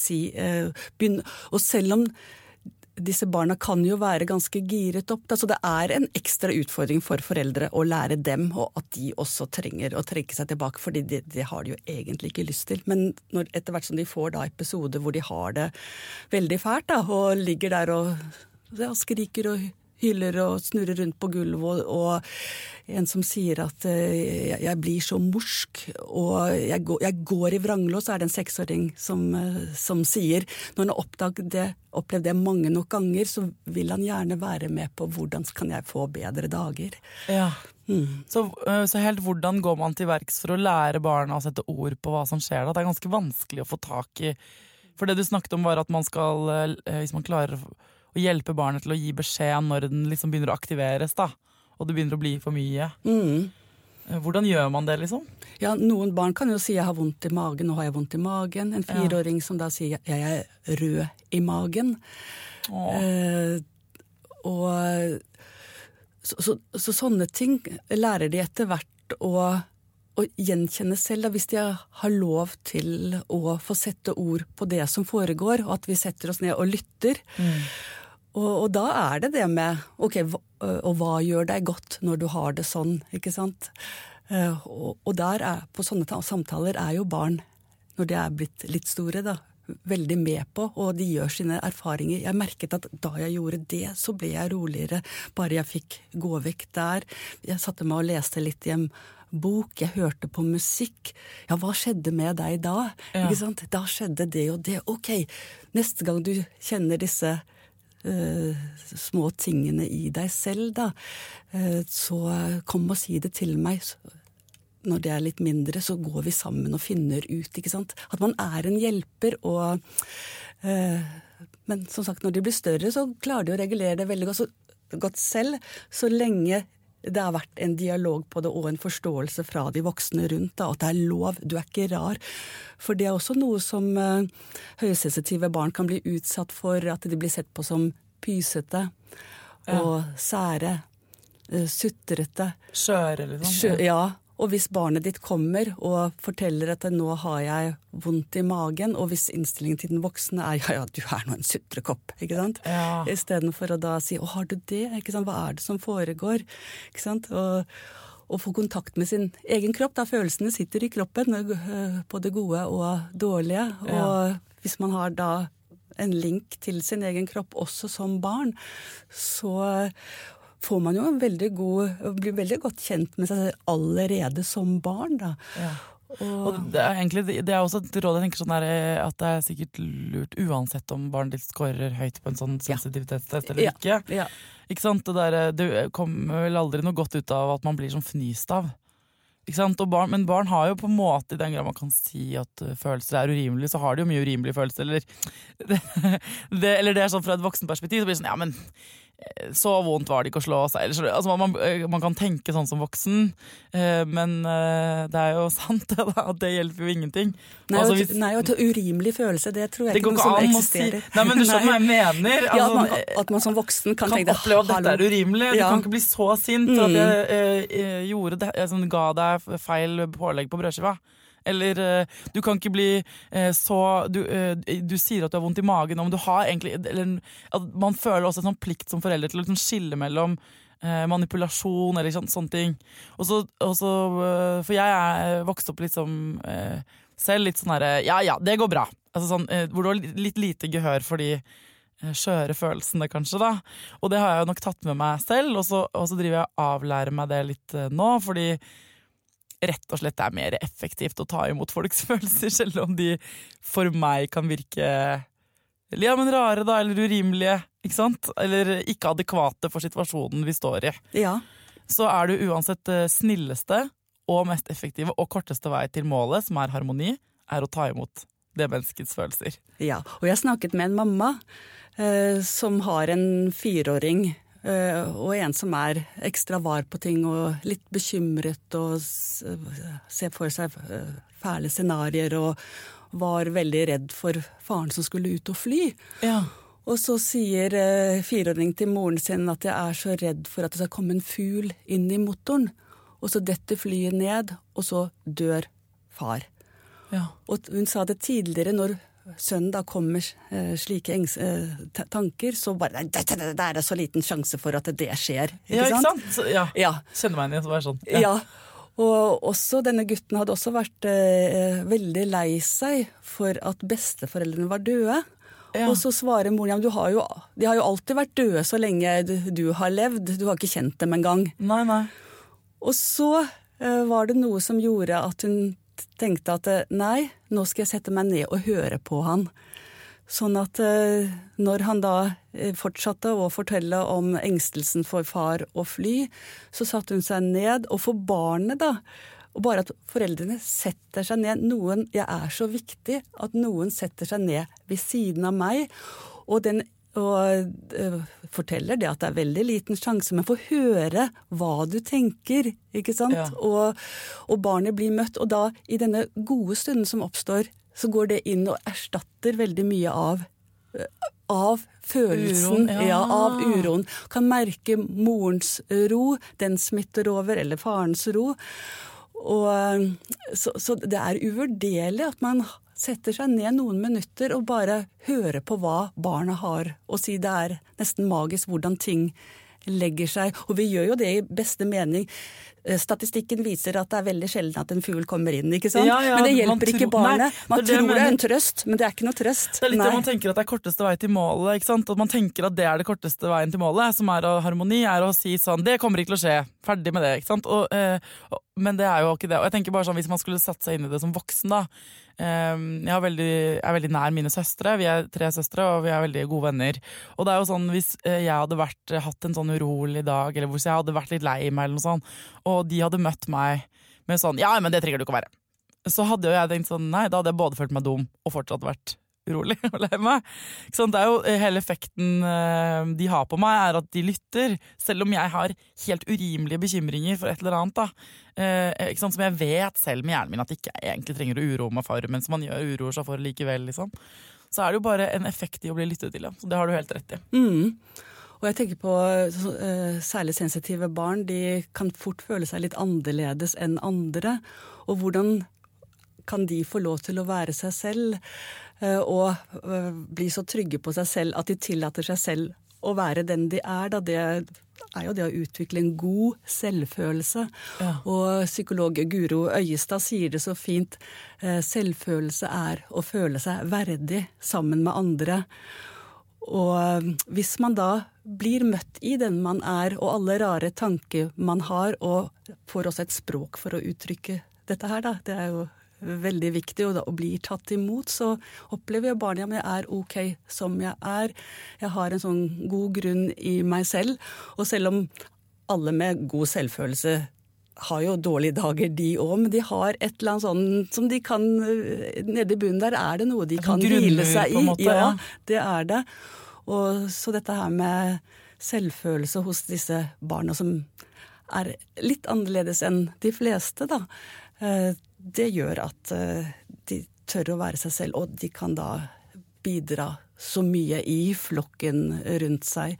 D: og selv om disse barna kan jo være ganske giret opp, så det en ekstra utfordring for foreldre å lære dem, og at de også trenger å trekke seg tilbake, fordi det har de jo egentlig ikke lyst til. Men etter hvert som de får da episoder hvor de har det veldig fælt, da, og ligger der og skriker og hyller og snurrer rundt på gulvet, og en som sier at jeg blir så morsk, og jeg går i vranglås, så det en 6-åring som sier, når han har opplevd det mange nok ganger, så vil han gjerne være med på hvordan kan jeg få bedre dager.
E: Ja. Så helt hvordan går man til verks for å lære barna å sette ord på hva som skjer da? Det ganske vanskelig å få tak i, for det du snakket om var at man skal, hvis man klarer å hjelpe barnet til å gi beskjed når den liksom begynner å aktiveres da, og det begynner å bli for mye. Hvordan gjør man det, liksom?
D: Ja, noen barn kan jo si jeg har vondt i magen, nå har jeg vondt i magen. En 4-åring som da sier jeg er rød i magen. Så sånne ting lærer de etter hvert å gjenkjenne selv, da, hvis de har lov til å få sette ord på det som foregår, og at vi setter oss ned og lytter. Og da er det med, ok, og hva gjør deg godt når du har det sånn, ikke sant? Og der på sånne samtaler jo barn, når de blitt litt store da, veldig med på, og de gjør sine erfaringer. Jeg merket at da jeg gjorde det, så ble jeg roligere, bare jeg fikk gå vekk der. Jeg satte meg og leste litt i en bok, jeg hørte på musikk. Ja, hva skjedde med deg da? Ikke sant? Da skjedde det og det. Ok, neste gang du kjenner disse små tingene i deg selv da, så kom og si det til meg. Når det litt mindre, så går vi sammen og finner ut, ikke sant? At man en hjelper, men som sagt, når de blir større, så klarer de å regulere det veldig godt selv, så lenge det har vært en dialog på det, og en forståelse fra de voksne rundt, da, at det lov, du ikke rar. For det også noe som høysensitive barn kan bli utsatt for, at de blir sett på som pysete, og sære, sutrete.
E: Skjøre, liksom.
D: Ja, og hvis barnet ditt kommer og forteller at nå har jeg vondt i magen, og hvis innstillingen til den voksne ja, du nå en sutrekopp, ikke sant? Ja. I stedet for å da si, har du det? Ikke sant? Hva det som foregår? Ikke sant? Og få kontakt med sin egen kropp, da følelsene sitter i kroppen, på det gode og dårlige. Og hvis man har da en link til sin egen kropp, også som barn, så får man jo blir veldig godt kjent med seg allerede som barn da. Ja.
E: Og det også et råd jeg tenker sånn at det sikkert lurt uansett om barnet ditt skårer høyt på en sånn sensitivitetstest eller ikke. Ja. Ikke sant? Det kommer vel aldri noe godt ut av at man blir sånn fnyst av. Ikke sant? Men barn har jo på en måte, i den grad man kan si at følelser urimelig, så har de jo mye urimelige følelser, eller det sånn fra et voksenperspektiv, så blir det sånn, ja, men så vondt var det ikke å slå seg. Altså man kan tenke sånn som voksen, men det jo sant at det hjelper jo ingenting.
D: Nei,
E: altså,
D: og til urimelig følelse, det tror jeg ikke noe som eksisterer.
E: Nei, men du skjønner hva jeg mener. Altså,
D: at man som voksen kan tenke
E: oppleve at dette urimelig. Du kan ikke bli så sint for at jeg gjorde det, jeg ga deg feil pålegg på brødskiva. Eller du kan ikke bli du sier at du har vondt i magen, men du har egentlig, eller at man føler også en sånn plikt som forelder til å liksom skille mellom manipulasjon eller sånne ting. Og så, for jeg vokste opp liksom selv litt sånn her, ja, det går bra. Altså sånn, hvor du har litt lite gehør for de skjøre følelsene kanskje da. Og det har jeg jo nok tatt med meg selv, og så driver jeg og avlærer meg det litt nå, fordi rett og slett mer effektivt å ta imot folks følelser, selv om de for meg kan virke men rare da, eller urimelige, ikke sant? Eller ikke adekvate for situasjonen vi står i. Ja. Så du uansett snilleste og mest effektive og korteste vei til målet, som harmoni, å ta imot det menneskets følelser. Ja, og jeg snakket med en mamma som har en 4-åring, og en som ekstra var på ting og litt bekymret og ser for seg fæle scenarier og var veldig redd for faren som skulle ut og fly. Ja. Og så sier 4-åringen til moren sin at jeg så redd for at det skal komme en fugl inn i motoren, og så detter flyet ned, og så dør far. Ja. Og hun sa det tidligere når sønnen da kommer slike tanker, så bare, det så liten sjanse for at det skjer. Ikke sant? Så, ja. Kjenner meg igjen, så var det sånn. Ja. Og også, denne gutten hadde også vært veldig lei seg for at besteforeldrene var døde. Ja. Og så svarer moren, de har jo alltid vært døde så lenge du har levd, du har ikke kjent dem en gang. Nei. Og så var det noe som gjorde at hun tenkte at nei, nå skal jeg sette meg ned og høre på han. Sånn at når han da fortsatte å fortelle om engstelsen for far og fly, så satte hun seg ned, og for barnet da, og bare at foreldrene setter seg ned, jeg så viktig at noen setter seg ned ved siden av meg, og
D: og forteller det at det veldig liten sjanse, men får høre hva du tenker, ikke sant?
E: Ja.
D: Og barnet blir møtt, og da i denne gode stunden som oppstår, så går det inn og erstatter veldig mye av følelsen,
E: uroen,
D: av uroen. Kan merke morens ro, den smitter over, eller farens ro. Og så det uvurderlig at man setter seg ned noen minutter og bare hører på hva barna har å si. Det nesten magisk hvordan ting legger seg. Og vi gjør jo det i beste mening. Statistikken viser at det veldig sjelden at en fugl kommer inn, ikke sant?
E: Ja,
D: men det hjelper ikke barnet. Man tror det en trøst, men det ikke noe trøst.
E: Det litt det man tenker at det korteste vei til målet, ikke sant? At man tenker at det det korteste veien til målet, som harmoni, å si sånn, det kommer ikke til å skje, ferdig med det, ikke sant? Men det jo ikke det. Og jeg tenker bare sånn, hvis man skulle satt seg inn i det som voksen da, jeg er veldig nær mine søstre, vi 3 søstre, og vi veldig gode venner. Og det jo sånn, hvis jeg hadde hatt en sånn urolig dag, eller hvis jeg hadde vært litt lei meg, eller noe sånt, og de hadde møtt meg med sånn, ja, men det trenger du ikke å være. Så hadde jo jeg tenkt sånn, nei, da hadde jeg både følt meg dum, og fortsatt vært urolig og lei meg. Det jo hele effekten de har på meg, at de lytter, selv om jeg har helt urimelige bekymringer for et eller annet, da. Ikke sant? Som jeg vet selv med hjernen min at jeg ikke egentlig trenger å uroe meg for, men som man uroer seg for likevel, liksom. Så det jo bare en effekt i å bli lyttet til, ja. Så det har du helt rett i.
D: Og jeg tenker på særlig sensitive barn, de kan fort føle seg litt annerledes enn andre, og hvordan kan de få lov til å være seg selv, og bli så trygge på seg selv at de tillater seg selv å være den de da. Det jo det å utvikle en god selvfølelse. Ja. Og psykolog Guro Øyestad sier det så fint, selvfølelse å føle seg verdig sammen med andre. Og hvis man da blir møtt i den man og alle rare tanker man har, og får også et språk for å uttrykke dette her da, det jo veldig viktig, og da å bli tatt imot, så opplever jeg barnet, men jeg ok som jeg jeg har en sånn god grunn i meg selv, og selv om alle med god selvfølelse har jo dårlige dager de også, men de har et eller annet sånn som de kan, nede i bunnen der det noe de kan hvile seg i.
E: Måte, ja,
D: det det. Og så dette her med selvfølelse hos disse barna som litt annerledes enn de fleste da, det gjør at de tør å være seg selv, og de kan da bidra så mye i flokken rundt seg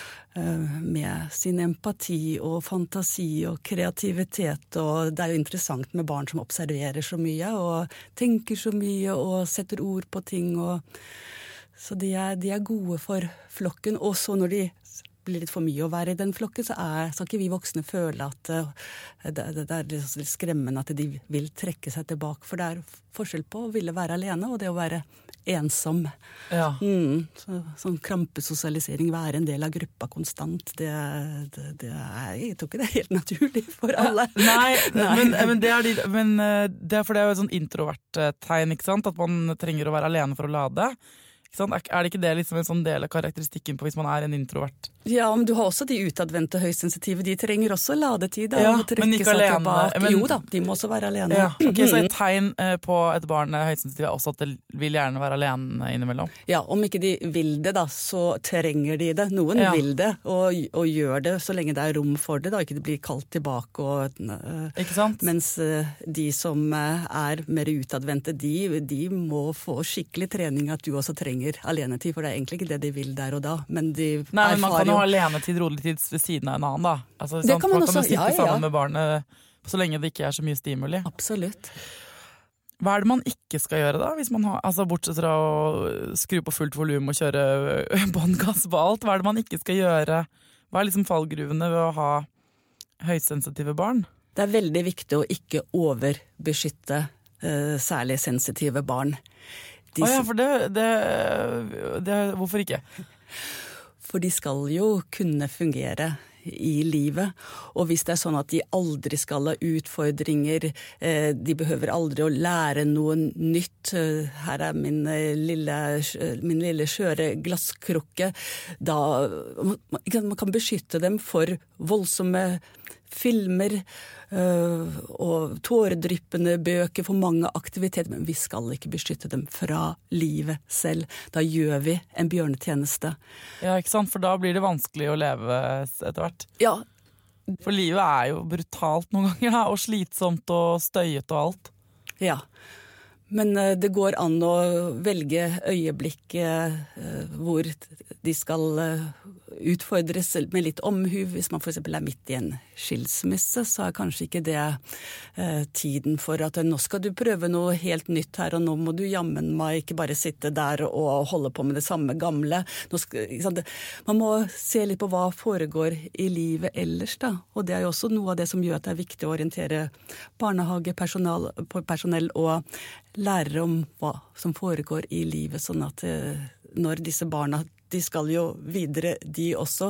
D: med sin empati og fantasi og kreativitet. Og det jo interessant med barn som observerer så mye og tenker så mye og setter ord på ting. Så de gode for flokken, og så når de blir litt for mye å være i den flokken, så skal ikke vi voksne føle at det litt skremmende at de vil trekke seg tilbake, for det forskjell på å ville være alene og det å være ensom.
E: Ja.
D: Sånn krampesosialisering, være en del av gruppa konstant, jeg tror ikke det helt naturlig for alle.
E: Nei. Men det for det jo et sånn introvert tegn, ikke sant? At man trenger å være alene for å lade. Det ikke det liksom en sånn del av karakteristikken på hvis man en introvert?
D: Ja, men du har også de utadvendte høysensitive, de trenger også ladetid
E: ja,
D: og trekke seg tilbake. Jo da, de må også være alene.
E: Ja. Okay, så et tegn på et barn høysensitive også at det vil gjerne være alene innimellom? Ja,
D: om ikke de vil det da, så trenger de det. Noen vil det, og gjør det så lenge det rom for det, da ikke det blir kalt tilbake.
E: Ikke sant?
D: Mens de som mer utadvendte, de må få skikkelig trening at du også trenger alenetid, for det egentlig ikke det de vil der og da, men de
E: Nei, men man kan jo ha alenetid, rolig tid ved siden av en annen da. Altså,
D: det kan man også,
E: sitte sammen med barnet så lenge det ikke så mye stimuli.
D: Absolutt.
E: Hva det man ikke skal gjøre da, hvis man har, altså bortsett fra å skru på fullt volum og kjøre båndgass på alt, hva det man ikke skal gjøre? Hva liksom fallgruvene ved å ha høysensitive barn?
D: Det veldig viktig å ikke overbeskytte særlig sensitive barn.
E: For hvorfor ikke?
D: For de skal jo kunne fungere i livet, og hvis det sånn at de aldri skal ha utfordringer, de behøver aldri å lære noe nytt, her min lille skjøre glasskrukke, da man kan beskytte dem for voldsomme filmer, og tåredryppende bøker, for mange aktiviteter, men vi skal ikke beskytte dem fra livet selv. Da gjør vi en bjørnetjeneste.
E: Ja, ikke sant? For da blir det vanskelig å leve etter hvert.
D: Ja.
E: For livet er jo brutalt noen ganger, da, og slitsomt og støyet og alt.
D: Ja. Men det går an å velge øyeblikk hvor de skal utfordres med litt omhu. Hvis man for eksempel er midt i en skilsmisse, så er kanskje ikke det tiden for at nå skal du prøve noe helt nytt her, og nå må du jammen meg ikke bare sitte der og holde på med det samme gamle. Man må se litt på hva foregår i livet ellers, da. Og det er jo også noe av det som gjør at det er viktig å orientere barnehagepersonell og lærere om hva som foregår i livet, sånn at når disse barna, de skal jo videre, de også,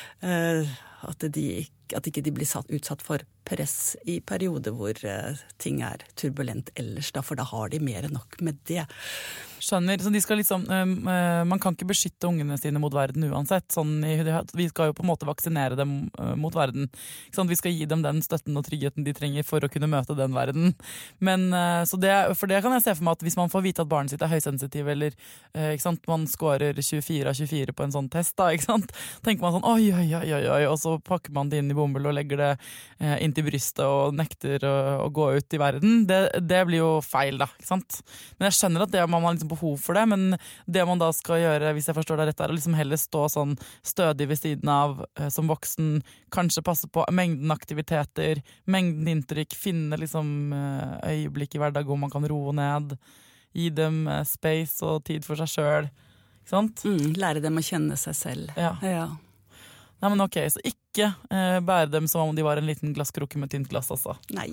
D: at ikke de blir utsatt for press i perioder hvor ting er turbulent ellers, da, for da har de mer enn nok med det.
E: Skjønner, så de skal liksom, man kan ikke beskytte ungene sine mot verden uansett, sånn, vi skal jo på en måte vaksinere dem mot verden, sånn, vi skal gi dem den støtten og tryggheten de trenger for å kunne møte den verden, men så for det kan jeg se for meg at hvis man får vite at barnet sitt er høysensitiv, eller ikke sant, man scorer 24 av 24 på en sånn test da, ikke sant, tenker man sånn oi, og så pakker man det inn i bomull og legger det inn til brystet og nekter å gå ut i verden, det blir jo feil da, ikke sant, men jeg skjønner at det man liksom behov for det, men det man da skal gjøre, hvis jeg forstår det rett, er å liksom heller stå sånn stødig ved siden av som voksen, kanskje passe på mengden aktiviteter, mengden inntrykk, finne liksom øyeblikk i hverdag hvor man kan roe ned, gi dem space og tid for seg selv, ikke sant?
D: Lære dem å kjenne seg selv.
E: Ja. Nei, men ok, så ikke bære dem som om de var en liten glasskrukke med tynt glass, altså.
D: Nei.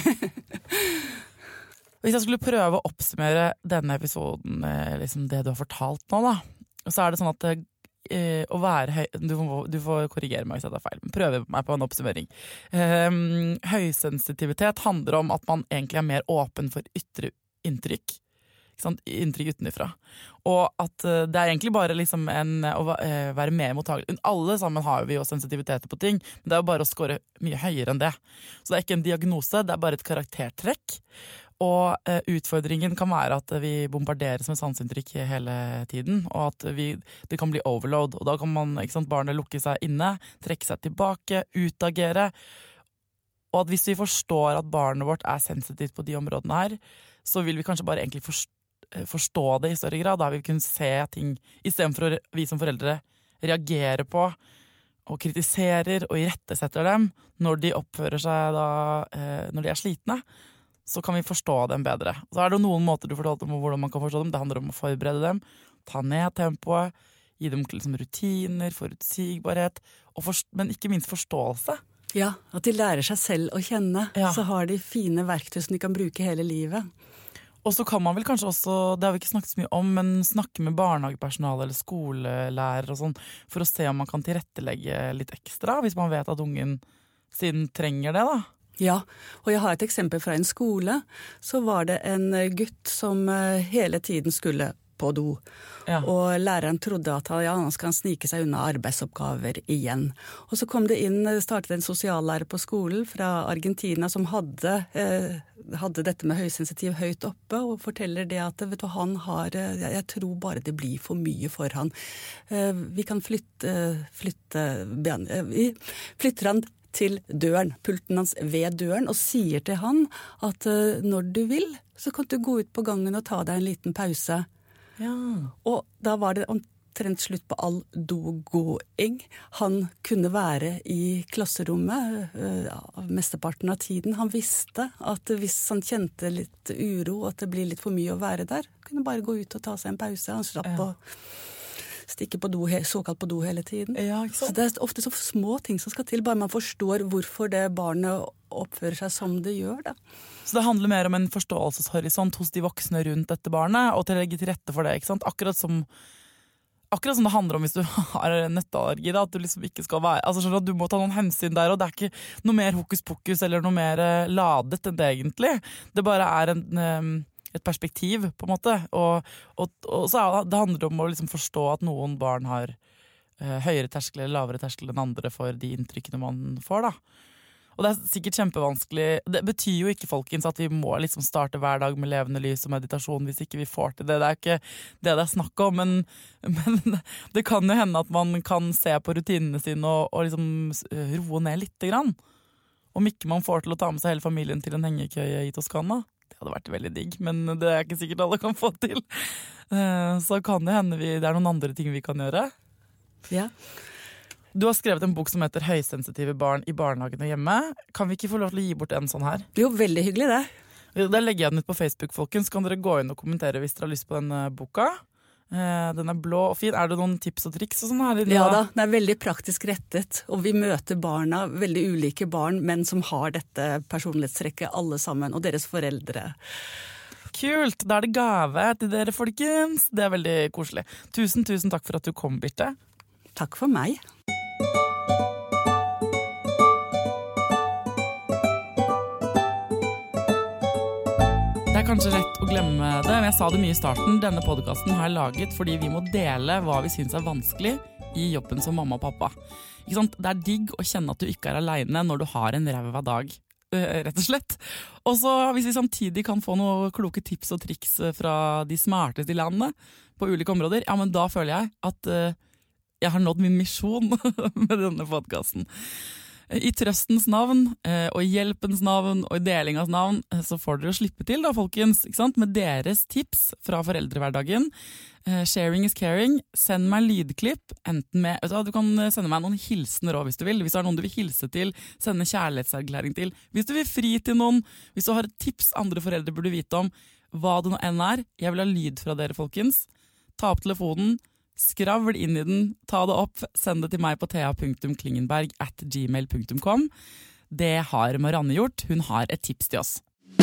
E: Hvis jeg skulle prøve å oppsummere denne episoden med liksom det du har fortalt nå, da, så er det sånn at å være du får korrigere meg hvis jeg tar feil, men prøve meg på en oppsummering. Høysensitivitet handler om at man egentlig er mer åpen for ytre inntrykk, inntrykk utenifra. Og at det er egentlig bare liksom å være mer mottagelig. Alle sammen har vi jo sensitiviteter på ting, men det er jo bare å score mye høyere enn det. Så det er ikke en diagnose, det er bare et karaktertrekk. Og utfordringen kan være at vi bombarderes med sanseinntrykk hele tiden, og at det kan bli overload. Og da kan barnet lukke seg inne, trekke seg tilbake, utagere. Og at hvis vi forstår at barnet vårt er sensitivt på de områdene her, så vil vi kanskje bare egentlig forstå det i større grad. Da vil vi kunne se ting, i stedet for vi som foreldre reagerer på og kritiserer og irettesetter dem når de oppfører seg da, når de er slitne, så kan vi forstå dem bedre. Så er det noen måter du fortalte om hvordan man kan forstå dem. Det handler om å forberede dem, ta ned tempoet, gi dem liksom rutiner, forutsigbarhet, men ikke minst forståelse.
D: Ja, at de lærer seg selv å kjenne, så har de fine verktøy som de kan bruke hele livet.
E: Og så kan man vel kanskje også, det har vi ikke snakket så mye om, men snakke med barnehagepersonale eller skolelærer og sånn, for å se om man kan tilrettelegge litt ekstra, hvis man vet at ungen siden trenger det da.
D: Ja, og jeg har et eksempel fra en skole. Så var det en gutt som hele tiden skulle på do. Ja. Og læreren trodde at han skal snike seg unna arbeidsoppgaver igjen. Og så kom det startet en sosiallærer på skolen fra Argentina som hadde dette med høysensitiv høyt oppe, og forteller det at vet du, han har, jeg tror bare det blir for mye for han. Vi kan flytter han til døren, pulten hans ved døren, og sier til han at når du vil, så kan du gå ut på gangen og ta deg en liten pause.
E: Ja.
D: Og da var det omtrent slutt på all dogåing. Han kunne være i klasserommet mesteparten av tiden. Han visste at hvis han kjente litt uro, at det blir litt for mye å være der, kunne bare gå ut og ta seg en pause. Han slapp å stikke på do, såkalt på do hele tiden.
E: Ja, ikke sant?
D: Så det er ofte så små ting som skal til, bare man forstår hvorfor det barnet oppfører seg som det gjør da.
E: Så det handler mer om en forståelseshorisont hos de voksne rundt dette barnet, og til å legge til rette for det, ikke sant? Akkurat som det handler om hvis du har nøtteallergi, da, at du liksom ikke skal være, altså skjønner du, du må ta noen hensyn der, og det er ikke noe mer hokus pokus eller noe mer ladet enn det egentlig. Det bare er et perspektiv, på en måte, og så det handler om å liksom forstå at noen barn har høyere terskel eller lavere terskel enn andre for de inntrykkene man får, da. Og det sikkert kjempevanskelig. Det betyr jo ikke, folkens, at vi må liksom starte hver dag med levende lys og meditasjon hvis ikke vi får til det. Det ikke det er snakk om, men det kan jo hende at man kan se på rutinene sine og liksom roe ned litt grann. Om ikke man får til å ta med seg hele familien til en hengekøye i Toskana. Det hadde vært veldig digg, men det er ikke sikkert alle kan få til. Så kan det hende det er noen andre ting vi kan gjøre.
D: Ja.
E: Du har skrevet en bok som heter Høysensitive barn i barnehagen og hjemme. Kan vi ikke få lov til å gi bort en sånn her?
D: Jo, veldig hyggelig det.
E: Der legger jeg den ut på Facebook, folkens. Kan dere gå inn og kommentere hvis dere har lyst på den boka? Den er blå og fin. Er det noen tips og triks og sånn her?
D: Ja da, den er veldig praktisk rettet. Og vi møter barna, veldig ulike barn, men som har dette personlighetstrekket alle sammen, og deres foreldre.
E: Kult! Da er det gave til dere, folkens. Det er veldig koselig. Tusen takk for at du kom, Birte.
D: Takk for meg.
E: Det er kanskje lett å glemme det, men jeg sa det mye i starten. Denne podcasten har jeg laget fordi vi må dele hva vi synes er vanskelig i jobben som mamma og pappa. Ikke sant? Det er digg å kjenne at du ikke er alene når du har en ræva dag, rett og slett. Og så hvis vi samtidig kan få noen kloke tips og triks fra de smarteste i landet på ulike områder, ja, men da føler jeg at jeg har nådd min misjon med denne podcasten. I trøstens navn, og i hjelpens navn, og i delingas navn, så får dere å slippe til da, folkens, ikke sant? Med deres tips fra foreldrehverdagen. Sharing is caring. Send meg lydklipp, enten med, du kan sende meg noen hilsener også hvis du vil. Hvis det er noen du vil hilse til, sende kjærlighetserklæring til. Hvis du vil fri til noen, hvis du har et tips andre foreldre burde vite om, hva det nå enn er, jeg vil ha lyd fra dere, folkens. Ta opp telefonen, skravl inn i den, ta det opp, send det til meg på thea.klingenberg@gmail.com. Det har Marianne gjort. Hun har et tips til oss.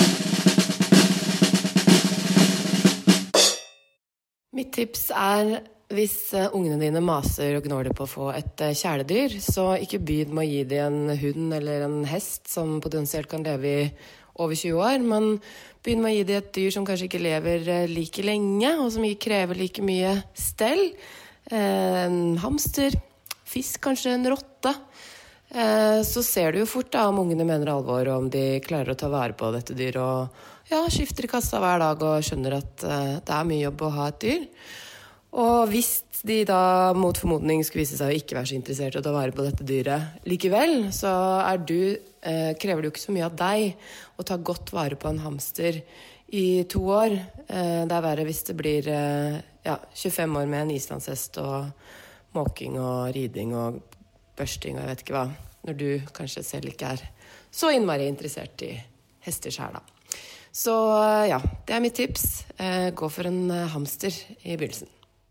H: Mitt tips er hvis ungene dine maser og gnåler på å få et kjæledyr, så ikke begynn med å gi dem en hund eller en hest som potensielt kan leve i over 20 år, men begynn med å gi dem et dyr som kanskje ikke lever like lenge, og som ikke krever like mye stell. En hamster, fisk, kanskje en rotte. Så ser du jo fort da om ungene mener alvor, og om de klarer å ta vare på dette dyr, og ja, skifter i kassa hver dag og skjønner at det er mye jobb å ha et dyr. Og hvis de da mot formodning skulle vise seg å ikke være så interessert i å ta vare på dette dyret likevel, så krever det jo ikke så mye av deg å ta godt vare på en hamster i 2 år. Det er verre hvis det blir 25 år med en islandshest og måking og riding og børsting og jeg vet ikke hva, når du kanskje selv ikke er så innmari interessert i hester selv da. Så ja, det er mitt tips. Gå for en hamster i begynnelsen.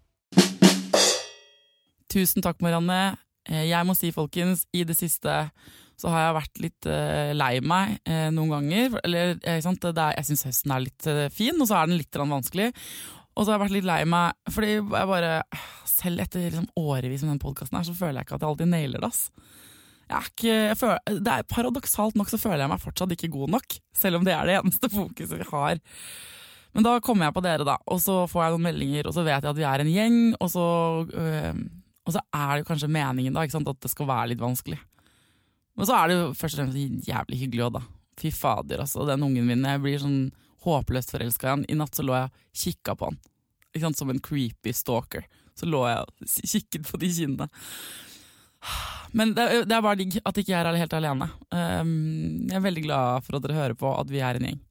E: Tusen takk, Marianne. Jeg må si, folkens, i det siste så har jeg vært litt lei meg noen ganger. Eller, jeg synes høsten er litt fin, og så er den litt vanskelig. Og så har jeg vært litt lei meg, fordi jeg bare, selv etter liksom, årevis med den podcasten her, så føler jeg ikke at jeg alltid nailer det, ass. Det er paradoksalt nok så føler jeg meg fortsatt ikke god nok, selv om det er det eneste fokuset vi har. Men da kommer jeg på dere da, og så får jeg noen meldinger, og så vet jeg at vi er en gjeng, og så er det jo kanskje meningen da, ikke sant, at det skal være litt vanskelig. Men så er det jo først og fremst jævlig hyggelig også da. Fy fader, altså, den ungen min, jeg blir sånn håpløst forelsket igjen. I natt så lå jeg og kikket på han, ikke sant, som en creepy stalker. Så lå jeg og kikket på de kinnene. Men det er bare digg at ikke jeg er helt alene. Jeg er veldig glad for at dere hører på at vi er en gjeng.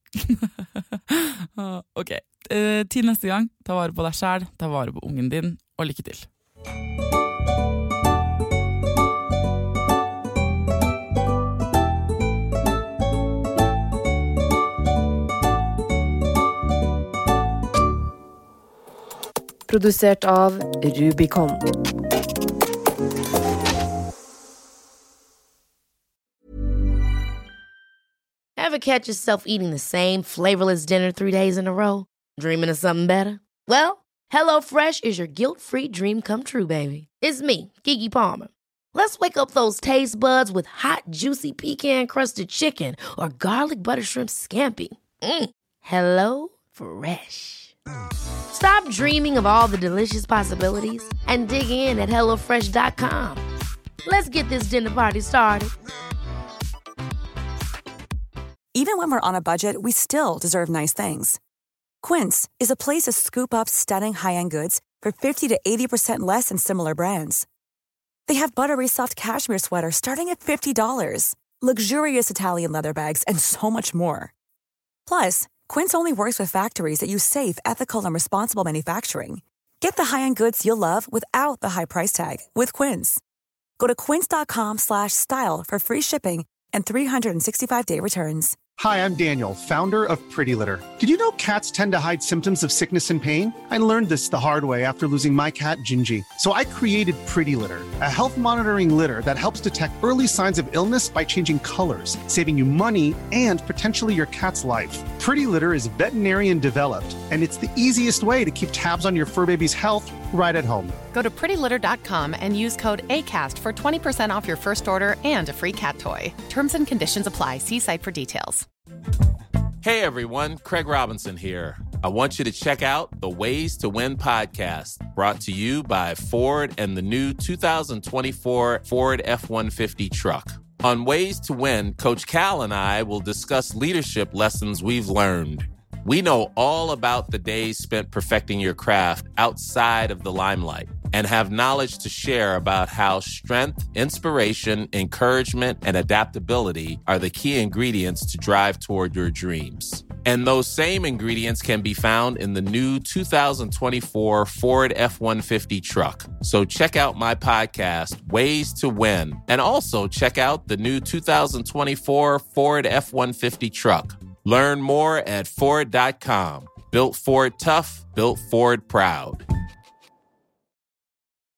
E: Ok, til neste gang, ta vare på deg selv, ta vare på ungen din, og lykke til.
G: Produsert av Rubicon. Ever catch yourself eating the same flavorless dinner 3 days in a row? Dreaming of something better? Well, HelloFresh is your guilt-free dream come true, baby. It's me, Keke Palmer. Let's wake up those taste buds with hot, juicy pecan-crusted chicken or garlic butter shrimp scampi. Hello Fresh. Stop dreaming of all the delicious possibilities and dig in at HelloFresh.com. Let's get this dinner party started.
I: Even when we're on a budget, we still deserve nice things. Quince is a place to scoop up stunning high-end goods for 50 to 80% less than similar brands. They have buttery soft cashmere sweaters starting at $50, luxurious Italian leather bags, and so much more. Plus, Quince only works with factories that use safe, ethical, and responsible manufacturing. Get the high-end goods you'll love without the high price tag with Quince. Go to quince.com/style for free shipping and 365-day returns.
J: Hi, I'm Daniel, founder of Pretty Litter. Did you know cats tend to hide symptoms of sickness and pain? I learned this the hard way after losing my cat, Gingy. So I created Pretty Litter, a health monitoring litter that helps detect early signs of illness by changing colors, saving you money and potentially your cat's life. Pretty Litter is veterinarian developed, and it's the easiest way to keep tabs on your fur baby's health right at home.
K: Go to prettylitter.com and use code ACAST for 20% off your first order and a free cat toy. Terms and conditions apply. See site for details.
L: Hey everyone, Craig Robinson here. I want you to check out the Ways to Win podcast, brought to you by Ford and the new 2024 Ford F-150 truck. On Ways to Win, Coach Cal and I will discuss leadership lessons we've learned. We know all about the days spent perfecting your craft outside of the limelight and have knowledge to share about how strength, inspiration, encouragement, and adaptability are the key ingredients to drive toward your dreams. And those same ingredients can be found in the new 2024 Ford F-150 truck. So check out my podcast, Ways to Win, and also check out the new 2024 Ford F-150 truck. Learn more at Ford.com. Built Ford tough, built Ford proud.